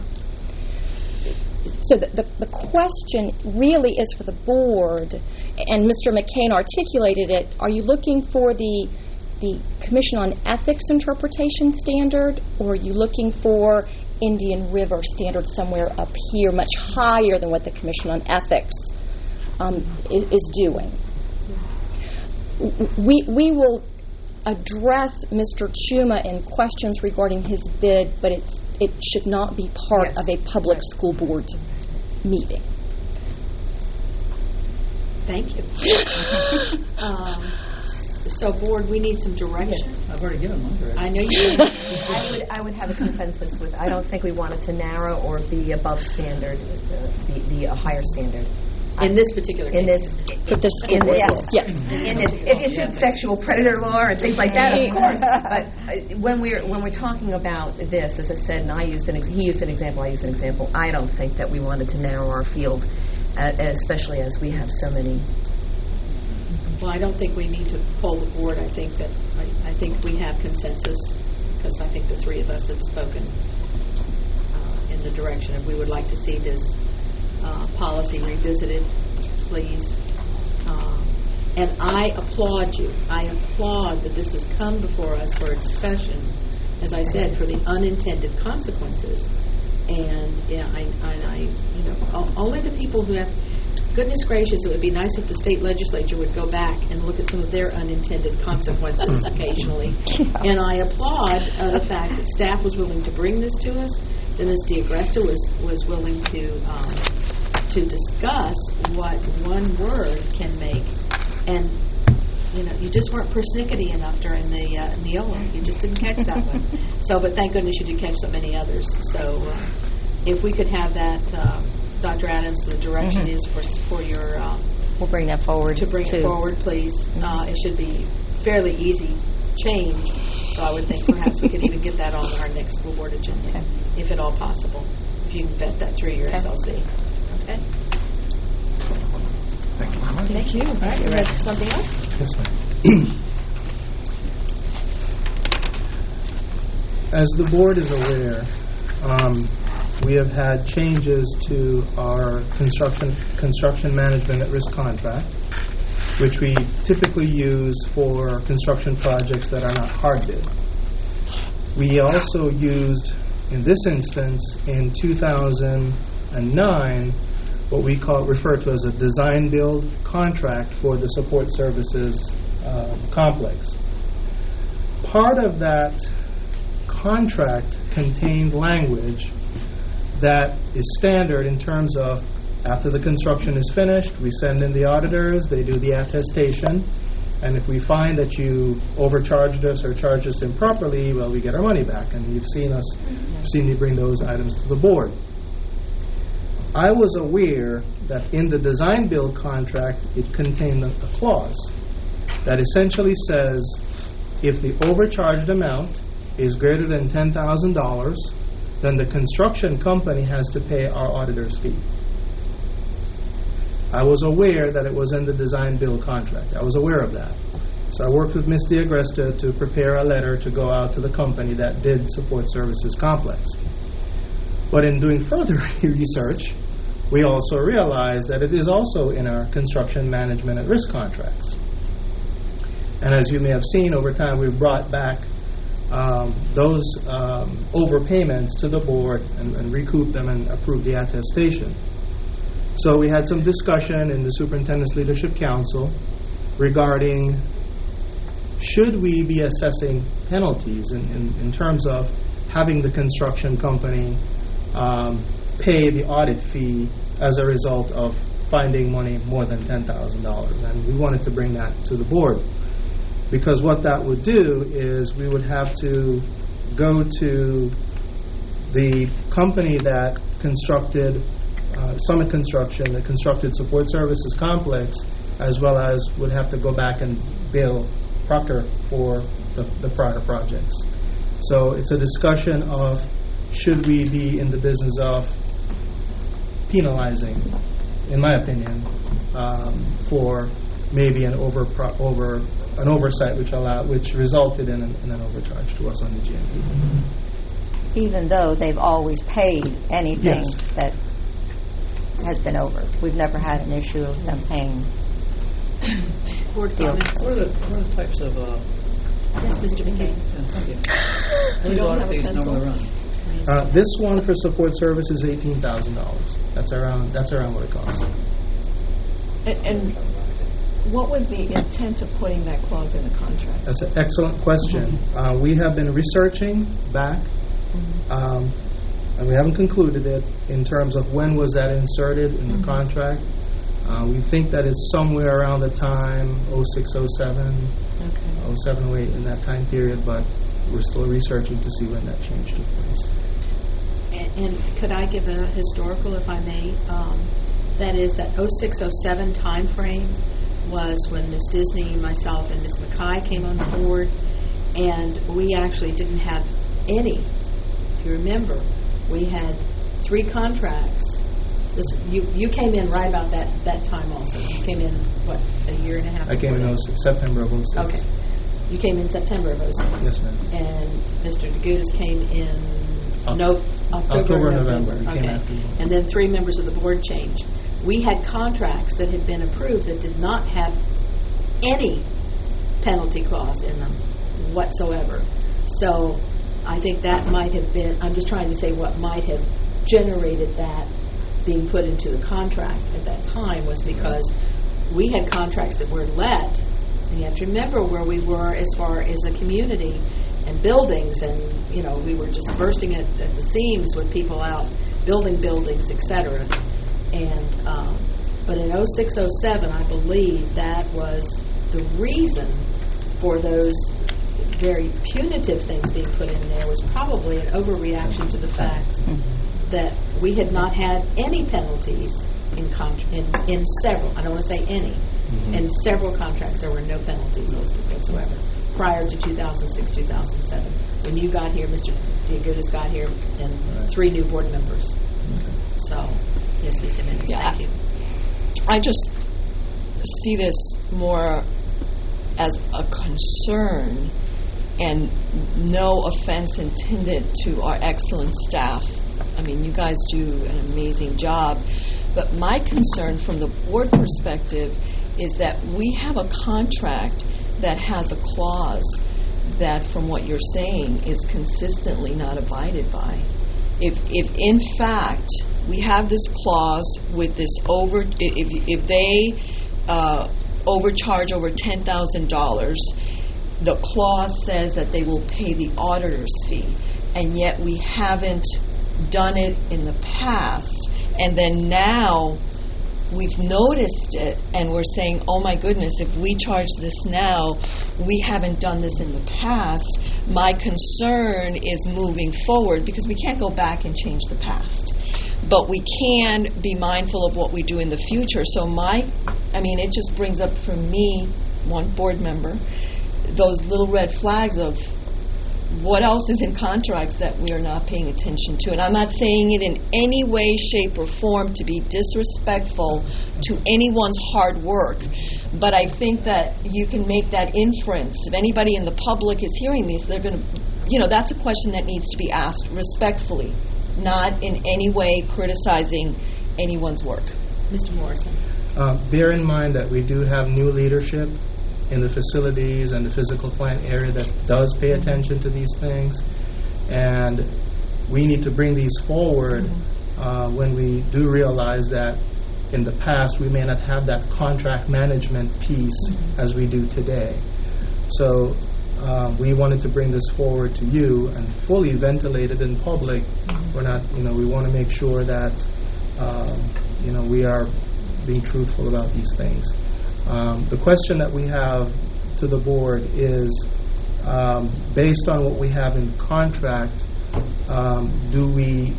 So the, the, the question really is for the board, and Mister McCain articulated it, are you looking for the the Commission on Ethics interpretation standard, or are you looking for Indian River standard somewhere up here, much higher than what the Commission on Ethics um, is, is doing? We, we will address Mister Chuma in questions regarding his bid, but it's, it should not be part Yes. of a public school board meeting. Thank you. um, so, board, we need some direction. I've already given one direction. I know you. I would I would have a consensus with. I don't think we want it to narrow or be above standard, uh, the the uh, higher standard. In this particular In case. this. For this school In board. this. Yes. In this, if you said sexual predator law and things like that, of course. But uh, when we're when we're talking about this, as I said, and I used an ex- he used an example, I used an example. I don't think that we wanted to narrow our field, uh, especially as we have so many. Well, I don't think we need to poll the board. I think that I, I think we have consensus, because I think the three of us have spoken uh, in the direction of we would like to see this uh, policy revisited, please. Um, and I applaud you. I applaud that this has come before us for discussion, as I said, for the unintended consequences. And yeah, I, I, I you know, o- only the people who have. Goodness gracious, it would be nice if the state legislature would go back and look at some of their unintended consequences occasionally. And I applaud uh, the fact that staff was willing to bring this to us, that Miz DiAgresta was, was willing to um, to discuss what one word can make. And, you know, you just weren't persnickety enough during the uh, Neola. You just didn't catch that one. So, but thank goodness you did catch so many others. So uh, if we could have that, uh, Doctor Adams, the direction Mhm. is for, for your... Uh, We'll bring that forward. to bring too. it forward, please. Mhm. Uh, it should be fairly easy change, so I would think perhaps we could even get that on our next school board agenda, Okay. if at all possible, if you can vet that through your Okay. S L C. Okay? Thank you very much. Thank you. All right, you ready for something else? Yes, ma'am. As the board is aware, um, we have had changes to our construction construction management at risk contract, which we typically use for construction projects that are not hard bid. We also used, in this instance, in two thousand nine, what we call refer to as a design build contract for the support services uh, complex. Part of that contract contained language that is standard in terms of after the construction is finished, we send in the auditors, they do the attestation, and if we find that you overcharged us or charged us improperly, well, we get our money back. And you've seen us, you've seen me bring those items to the board. I was aware that in the design build contract, it contained a, a clause that essentially says if the overcharged amount is greater than ten thousand dollars, then the construction company has to pay our auditor's fee. I was aware that it was in the design build contract. I was aware of that. So I worked with Miz Diagresta to prepare a letter to go out to the company that did support services complex. But in doing further research, we also realized that it is also in our construction management at risk contracts. And as you may have seen over time, we've brought back um, those um, overpayments to the board and, and recouped them and approved the attestation. So we had some discussion in the Superintendent's Leadership Council regarding should we be assessing penalties in, in, in terms of having the construction company um, pay the audit fee as a result of finding money more than ten thousand dollars. And we wanted to bring that to the board, because what that would do is we would have to go to the company that constructed uh, Summit Construction, that constructed Support Services Complex, as well as would have to go back and bill Proctor for the, the prior projects. So it's a discussion of should we be in the business of penalizing, in my opinion, um, for maybe an over pro- over an oversight which allowed which resulted in an, in an overcharge to us on the G M P. Even though they've always paid anything Yes. that has been over. We've never had an issue of them paying. Board Deal. comments? What are the, what are the types of, uh, Yes, Mister McKay. yeah, thank you. You These don't audit have a fees pencil? normally run. Uh, this one for support service is eighteen thousand dollars. That's around that's around what it costs. And, and what was the intent of putting that clause in the contract? That's an excellent question. Uh, we have been researching back, um, and we haven't concluded it in terms of when was that inserted in the contract. Uh, we think that it's somewhere around the time oh six, oh seven, Okay. oh seven, oh eight, in that time period, but we're still researching to see when that change took place. And, and could I give a historical, if I may? Um, that is that oh six, oh seven time frame was when Miz Disney, myself, and Miz Mackay came on the board, and we actually didn't have any. If you remember, we had three contracts. This, you you came in right about that, that time also. You came in, what, a year and a half I came in before oh that? six, September of oh six. Okay. You came in September of oh six. Yes, ma'am. And Mister DeGudas came in Oc- no, October, October, November. November. He came Okay. after you. And then three members of the board changed. We had contracts that had been approved that did not have any penalty clause in them whatsoever. So I think that might have been, I'm just trying to say what might have generated that being put into the contract at that time was because we had contracts that were let, and you have to remember where we were as far as a community and buildings, and you know we were just bursting at, at the seams with people out building buildings, et cetera. And, um, but in oh six oh seven, I believe that was the reason for those very punitive things being put in there was probably an overreaction to the fact that we had not had any penalties in, contra- in, in several, I don't want to say any, Mhm. in several contracts there were no penalties listed whatsoever prior to two thousand six, two thousand seven. When you got here, Mister Diagutis got here, and Right. three new board members. Okay. So, yes, Miz Jimenez, Yeah. thank you. I just see this more as a concern, and no offense intended to our excellent staff. I mean, you guys do an amazing job. But my concern from the board perspective is that we have a contract that has a clause that, from what you're saying, is consistently not abided by. If, if in fact we have this clause with this over, if, if they uh, overcharge over ten thousand dollars, the clause says that they will pay the auditor's fee, and yet we haven't done it in the past, and then now we've noticed it, and we're saying, oh my goodness, if we charge this now, we haven't done this in the past. My concern is moving forward, because we can't go back and change the past, but we can be mindful of what we do in the future. So my, I mean, it just brings up for me, one board member, those little red flags of what else is in contracts that we are not paying attention to. And I'm not saying it in any way, shape, or form to be disrespectful to anyone's hard work, but I think that you can make that inference. If anybody in the public is hearing these, they're going to, you know, that's a question that needs to be asked respectfully, not in any way criticizing anyone's work. Mister Morrison. Uh, bear in mind that we do have new leadership in the facilities and the physical plant area that does pay attention to these things, and we need to bring these forward uh, when we do realize that in the past we may not have that contract management piece as we do today. So uh, we wanted to bring this forward to you and fully ventilate it in public. We're not, you know, we want to make sure that um, you know, we are being truthful about these things. Um, the question that we have to the board is, um, based on what we have in contract, um, do we,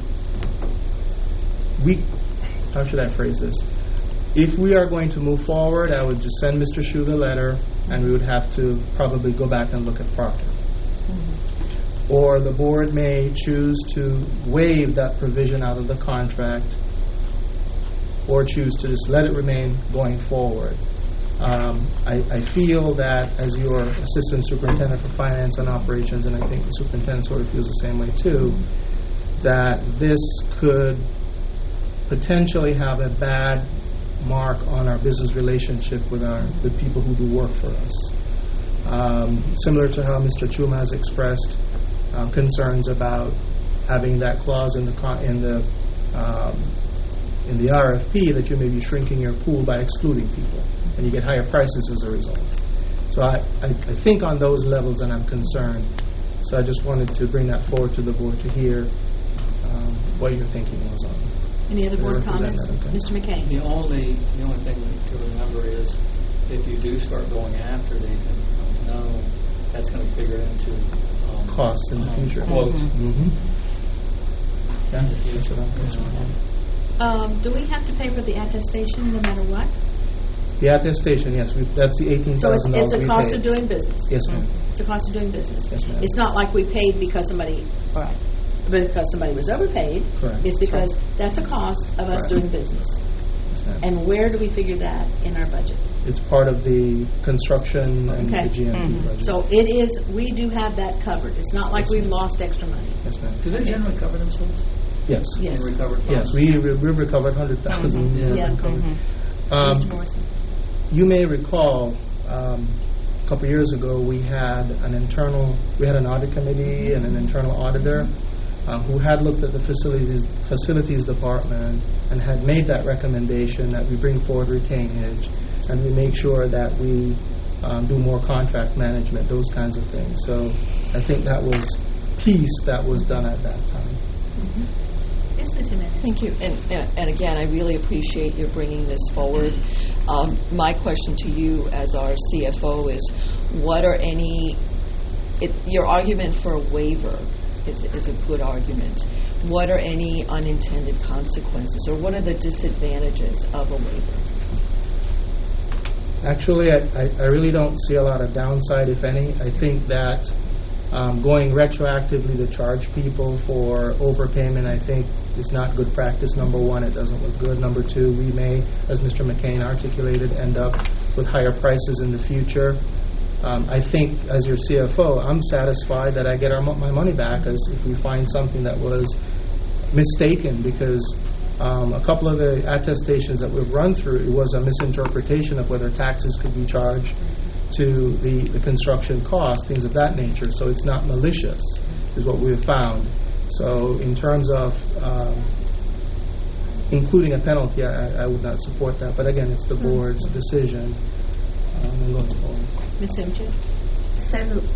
we, how should I phrase this? If we are going to move forward, I would just send Mister Shu the letter, and we would have to probably go back and look at Proctor. Mm-hmm. Or the board may choose to waive that provision out of the contract, or choose to just let it remain going forward. Um, I, I feel that as your Assistant Superintendent for Finance and Operations, and I think the Superintendent sort of feels the same way too, that this could potentially have a bad mark on our business relationship with our with people who do work for us. Um, similar to how Mister Chuma has expressed uh, concerns about having that clause in the con- in the um, in the R F P that you may be shrinking your pool by excluding people, and you get higher prices as a result. So I, I, I think on those levels, and I'm concerned. So I just wanted to bring that forward to the board to hear um, what your thinking was on it. Any other board Represent comments? that, okay. Mister McCain. The only, the only thing to remember is if you do start going after these incomes, no, that's going to figure into um, Costs in the um, future. Quotes. Mm-hmm. Yeah, that's what I'm concerned about. Um, do we have to pay for the attestation no matter what? The attestation, yes, we, that's the eighteen So it's, thousand it's dollars we a cost paid. of doing business. Yes, ma'am. It's a cost of doing business. Yes, ma'am. It's not like we paid because somebody, Right. because somebody was overpaid. Correct. It's because that's a cost of us Correct. doing business. Yes, ma'am. And where do we figure that in our budget? It's part of the construction and Okay. the G M P Mhm. budget. So it is, we do have that covered. It's not like Yes, we've ma'am. lost extra money. Yes, ma'am. Do they generally cover themselves? Yes. Yes. In recovered Yes, funds? we re- we recovered one hundred thousand. Mhm. Yeah. Um, Mister Morrison. You may recall, um, a couple years ago, we had an internal, we had an audit committee and an internal auditor uh, who had looked at the facilities facilities department and had made that recommendation that we bring forward retainage and we make sure that we um, do more contract management, those kinds of things. So I think that was piece that was done at that time. Yes, Miz Jimenez. Thank you. And, and, and again, I really appreciate your bringing this forward. Um, my question to you as our C F O is, what are any, it, your argument for a waiver is, is a good argument. What are any unintended consequences, or what are the disadvantages of a waiver? Actually, I, I, I really don't see a lot of downside, if any. I think that um, going retroactively to charge people for overpayment, I think, is not good practice. Number one, it doesn't look good. Number two, we may, as Mister McCain articulated, end up with higher prices in the future. Um, I think, as your C F O, I'm satisfied that I get our, my money back as if we find something that was mistaken, because um, a couple of the attestations that we've run through, it was a misinterpretation of whether taxes could be charged to the, the construction cost, things of that nature. So it's not malicious, is what we've found. So in terms of um, including a penalty, I, I would not support that. But again, it's the board's decision. Um, going forward. Miz Simchick? So,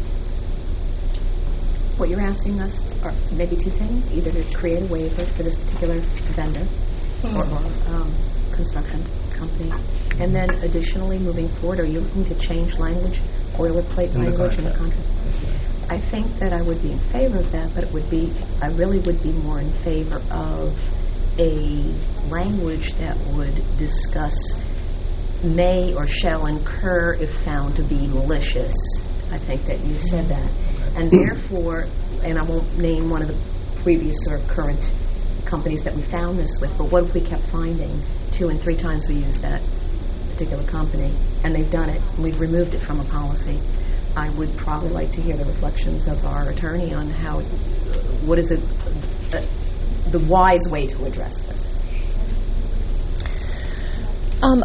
what you're asking us are maybe two things: either to create a waiver for this particular vendor or, or um, construction company, and then additionally, moving forward, are you looking to change language, boilerplate In the language in the contract. contract? That's right. I think that I would be in favor of that, but it would be, I really would be more in favor of a language that would discuss may or shall incur if found to be malicious. I think that you said that. And therefore, and I won't name one of the previous or current companies that we found this with, but what if we kept finding two and three times we used that particular company, and they've done it, and we've removed it from a policy? I would probably like to hear the reflections of our attorney on how, what is it, uh, the wise way to address this. Um,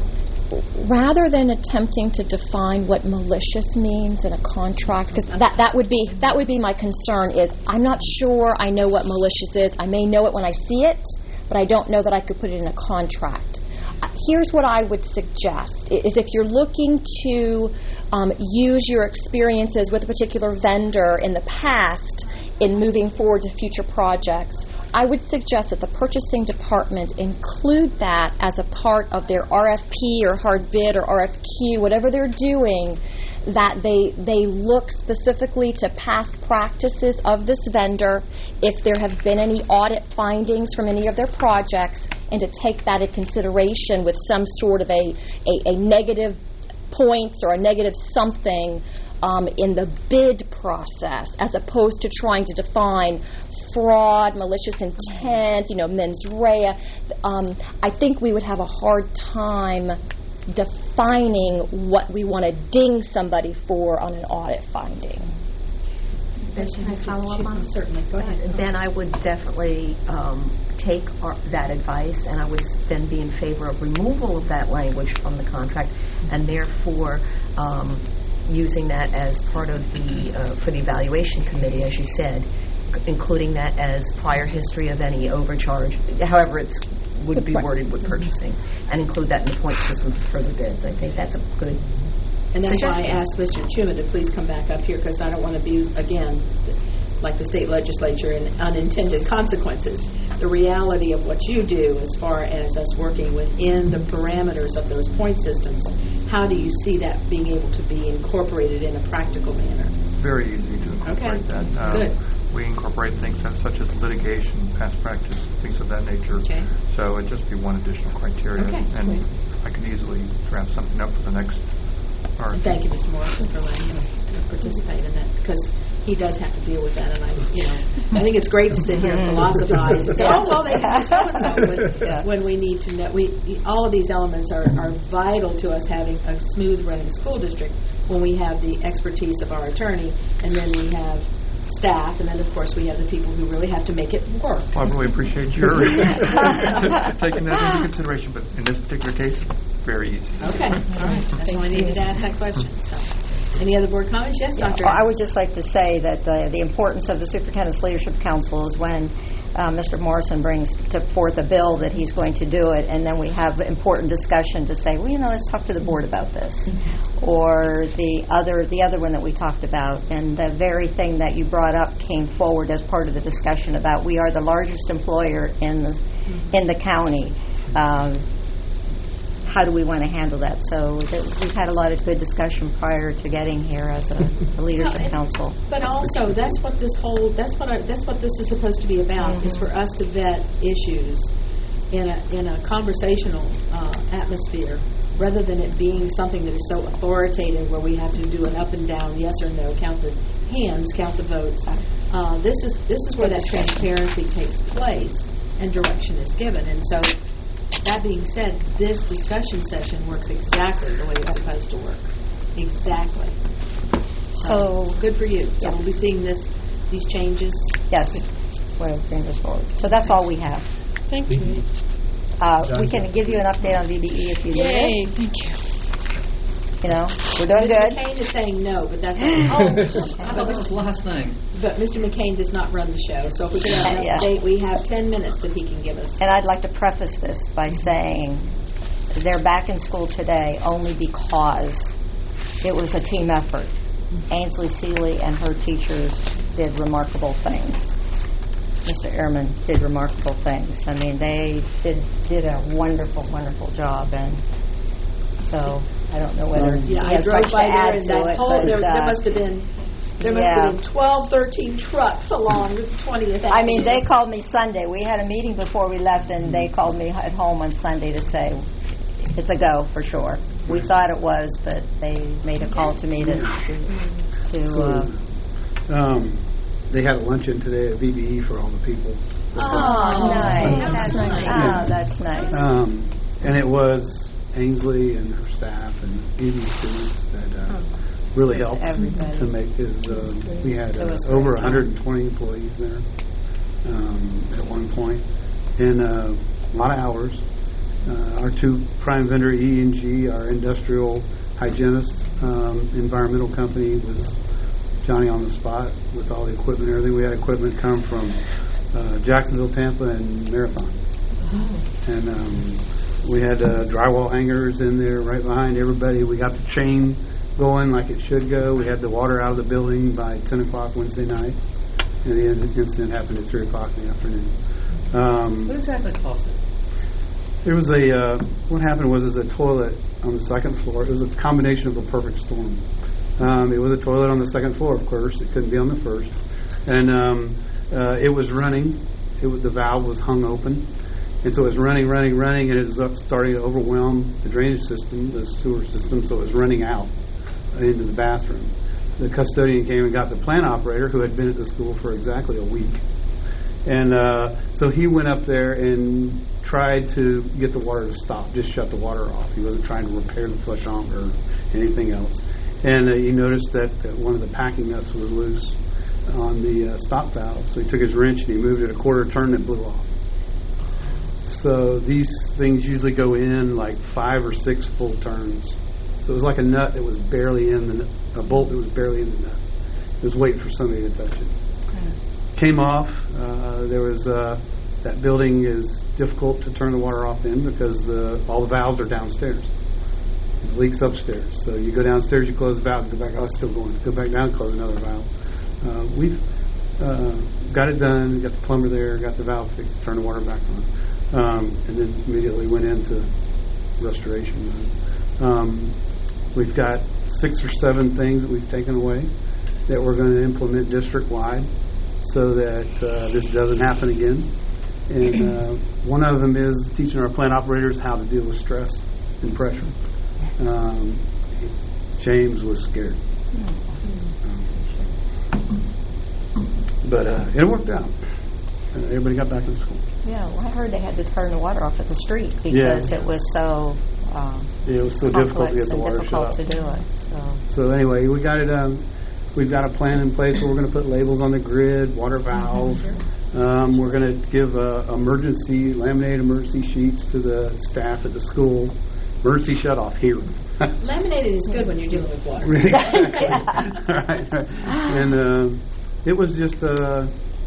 rather than attempting to define what malicious means in a contract, because that, that would be that would be my concern, is I'm not sure I know what malicious is. I may know it when I see it, but I don't know that I could put it in a contract. Uh, here's what I would suggest, is if you're looking to um, use your experiences with a particular vendor in the past in moving forward to future projects, I would suggest that the purchasing department include that as a part of their R F P or hard bid or R F Q, whatever they're doing, that they they look specifically to past practices of this vendor, if there have been any audit findings from any of their projects, and to take that into consideration with some sort of a, a, a negative points or a negative something Um, in the bid process, as opposed to trying to define fraud, malicious intent, you know, mens rea. Um, I think we would have a hard time defining what we want to ding somebody for on an audit finding. Then can I follow up on it? Certainly. Go ahead. Then I would definitely um, take our, that advice, and I would then be in favor of removal of that language from the contract, and therefore um, using that as part of the, uh, for the evaluation committee, as you said, including that as prior history of any overcharge, however it would be worded with purchasing, and include that in the point system for further bids. I think that's a good And that's why I suggestion. asked Mister Chuma to please come back up here, because I don't want to be, again, like the state legislature, in unintended consequences. The reality of what you do as far as us working within the parameters of those point systems, how do you see that being able to be incorporated in a practical manner? Very easy to incorporate Okay. that. Um, Good. We incorporate things such as litigation, past practice, things of that nature. Okay. So it'd just be one additional criteria. Okay, And great. I can easily draft something up for the next R F P. Thank you, Mister Morrison, for letting him participate in that, because he does have to deal with that, and I, you know, I think it's great to sit here and philosophize and say, oh, well, they can do so and so, when, Yeah. when we need to know, we, all of these elements are, are vital to us having a smooth running school district when we have the expertise of our attorney, and then we have staff, and then, of course, we have the people who really have to make it work. Well, I really appreciate your taking that into consideration, but in this particular case, very easy. Okay, all right, that's why I needed to ask that question, so. Any other board comments? Yes, Doctor Well, I would just like to say that the, the importance of the Superintendent's Leadership Council is when uh, Mister Morrison brings to forth a bill that he's going to do it, and then we have important discussion to say, well, you know, let's talk to the board about this, or the other the other one that we talked about, and the very thing that you brought up came forward as part of the discussion about we are the largest employer in the in the county. Um, how do we want to handle that? So that we've had a lot of good discussion prior to getting here as a, a leadership Well, and- council. But also, that's what this whole, that's what I, that's what this is supposed to be about, is for us to vet issues in a, in a conversational uh, atmosphere, rather than it being something that is so authoritative where we have to do an up and down, yes or no, count the hands, count the votes. Uh, This is, this is where that transparency takes place and direction is given. And so, that being said, this discussion session works exactly the way it's supposed to work. Exactly. So, Good for you. So Yeah. we'll be seeing this, these changes. yes, we'll bring this forward. So that's all we have. Thank you. Uh, we can give you an update on V B E if you need Yay, it. thank you. You know, we're doing Mister good. McCain is saying no, but that's oh. I thought this was the last thing. But Mister McCain does not run the show, so if we can have an Yeah. update, we have ten minutes that he can give us. And I'd like to preface this by saying they're back in school today only because it was a team effort. Ainsley Seeley and her teachers did remarkable things. Mister Ehrman did remarkable things. I mean, they did did a wonderful, wonderful job, and so I don't know whether he Yeah, I has drove much by to there, add and to that it. whole, but, there, there uh, must have been, there must yeah. have been twelve, thirteen trucks along the twentieth Avenue. I mean, they called me Sunday. We had a meeting before we left, and they called me at home on Sunday to say it's a go for sure. We thought it was, but they made a call to me to to. to uh, Um, they had a luncheon today at V B E for all the people. oh, nice. That's nice. Oh, that's nice. Um, and it was Ainsley and her staff and E D students that uh, really helped Everybody. to make his. Uh, we had It uh, was over great. one hundred twenty employees there um, at one point, and uh, a lot of hours. Uh, our two prime vendor, E and G, our industrial hygienist, um, environmental company, was Johnny on the spot with all the equipment and everything. We had equipment come from uh, Jacksonville, Tampa, and Marathon. And um, we had uh, drywall hangers in there right behind everybody. We got the chain going like it should go. We had the water out of the building by ten o'clock Wednesday night. And the in- incident happened at three o'clock in the afternoon. Um, What exactly caused it? There was a, uh, what happened was, is a toilet on the second floor. It was a combination of a perfect storm. Um, it was a toilet on the second floor, of course. It couldn't be on the first. And um, uh, it was running. It was, the valve was hung open. And so it was running, running, running, and it was up, starting to overwhelm the drainage system, the sewer system, so it was running out into the bathroom. The custodian came and got the plant operator, who had been at the school for exactly a week. And uh, so he went up there and tried to get the water to stop, just shut the water off. He wasn't trying to repair the flushometer or anything else. And uh, he noticed that, that one of the packing nuts was loose on the uh, stop valve. So he took his wrench and he moved it a quarter turn and it blew off. So these things usually go in like five or six full turns. So it was like a nut that was barely in the nut, a bolt that was barely in the nut. It was waiting for somebody to touch it. Came off. Uh, there was uh, that building is difficult to turn the water off in because the, all the valves are downstairs. The leak's upstairs. So you go downstairs, you close the valve, go back. Oh, it's still going. Go back down, close another valve. Uh, we've uh, got it done. Got the plumber there. Got the valve fixed. Turn the water back on. Um, and then immediately went into restoration mode. Um, we've got six or seven things that we've taken away that we're going to implement district-wide so that uh, this doesn't happen again. And uh, one of them is teaching our plant operators how to deal with stress and pressure. Um, James was scared. Um, but uh, it worked out. Uh, everybody got back in school. Yeah, well, I heard they had to turn the water off at the street because Yeah. it was so um, It was so difficult to complex get the and water difficult shut to off. do it. So. So anyway, we got it. Um, we've got a plan in place where we're going to put labels on the grid, water valve. Um, we're going to give uh, emergency laminated emergency sheets to the staff at the school. Emergency shut off here. Laminated is good when you're dealing with water. right, right. And uh, it was just uh,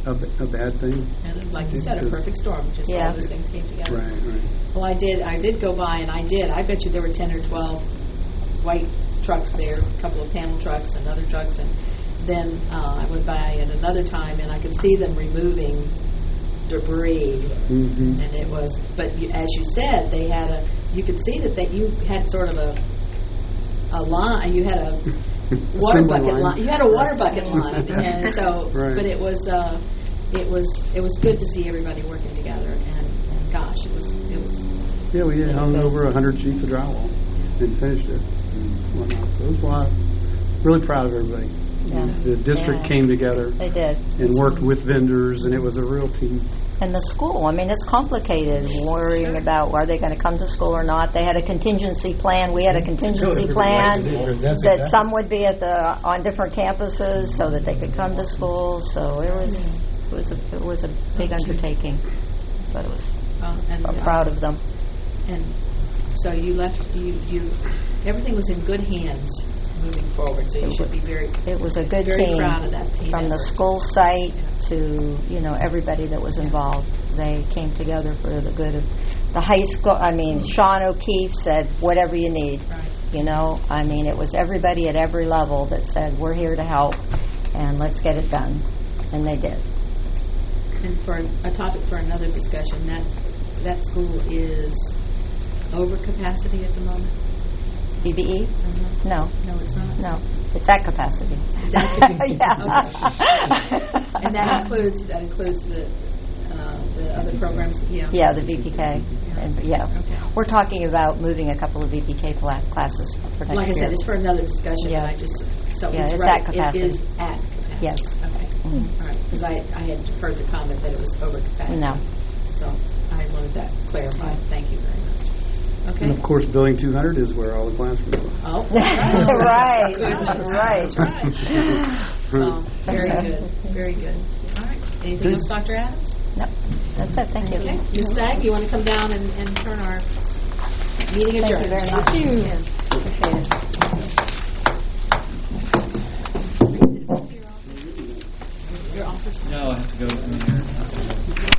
a, a bad thing. And like you said, a perfect storm, just Yeah. all those things came together. Right, right. Well, I did, I did go by, and I did, I bet you there were ten or twelve white trucks there, a couple of panel trucks and other trucks, and then uh, I went by at another time, and I could see them removing debris, Mm-hmm. and it was, but you, as you said, they had a, you could see that they, you had sort of a, a line, you had a water Assembly bucket line. line, you had a water bucket line, and so, Right. but it was, uh, it was, it was good to see everybody working together, and, and gosh, it was, it was, Yeah, we had hung over a hundred sheets of drywall and finished it and whatnot. So it was a lot. Really proud of everybody. Yeah. The district Yeah. came together They did. and worked with vendors, and it was a real team. And the school, I mean, it's complicated worrying about are they going to come to school or not. They had a contingency plan. We had a contingency plan That's that exactly- some would be at the on different campuses so that they could come to school. So it was it was a, it was a big undertaking, but it was uh, and, I'm uh, proud of them. and so you left, you, you, everything was in good hands moving forward, so you should be very, It was a good very team proud of that team from the effort. school site to you know everybody that was involved. They came together for the good of the high school. I mean, Sean O'Keefe said, "Whatever you need." Right. You know, I mean, it was everybody at every level that said, "We're here to help, and let's get it done," and they did. And for a topic for another discussion, that that school is over capacity at the moment? B B E? Uh-huh. No, No, it's not? no, it's at capacity. It's at capacity. Yeah. And that includes, that includes the, uh, the other programs, yeah? Yeah, the V P K. Yeah. And, yeah. Okay. We're talking about moving a couple of V P K pla- classes for next Like I year. said, it's for another discussion, Yeah. but I just, so Yeah, it's it's right. at capacity. It is at capacity. Yes. Okay. Mhm. All right, because I, I had heard the comment that it was over capacity. No. So I wanted that clarified. Thank you very much. Okay. And of course, Building two hundred is where all the classrooms are. Oh, Right, Goodness, right. That's right. Um, very good, very good. All right. Anything else, Doctor Adams? No, that's it. Thank you. Okay. Miz Stagg, you want to come down and, and turn our meeting Thank adjourned? you very much. Appreciate it. Your office. No, I have to go in there.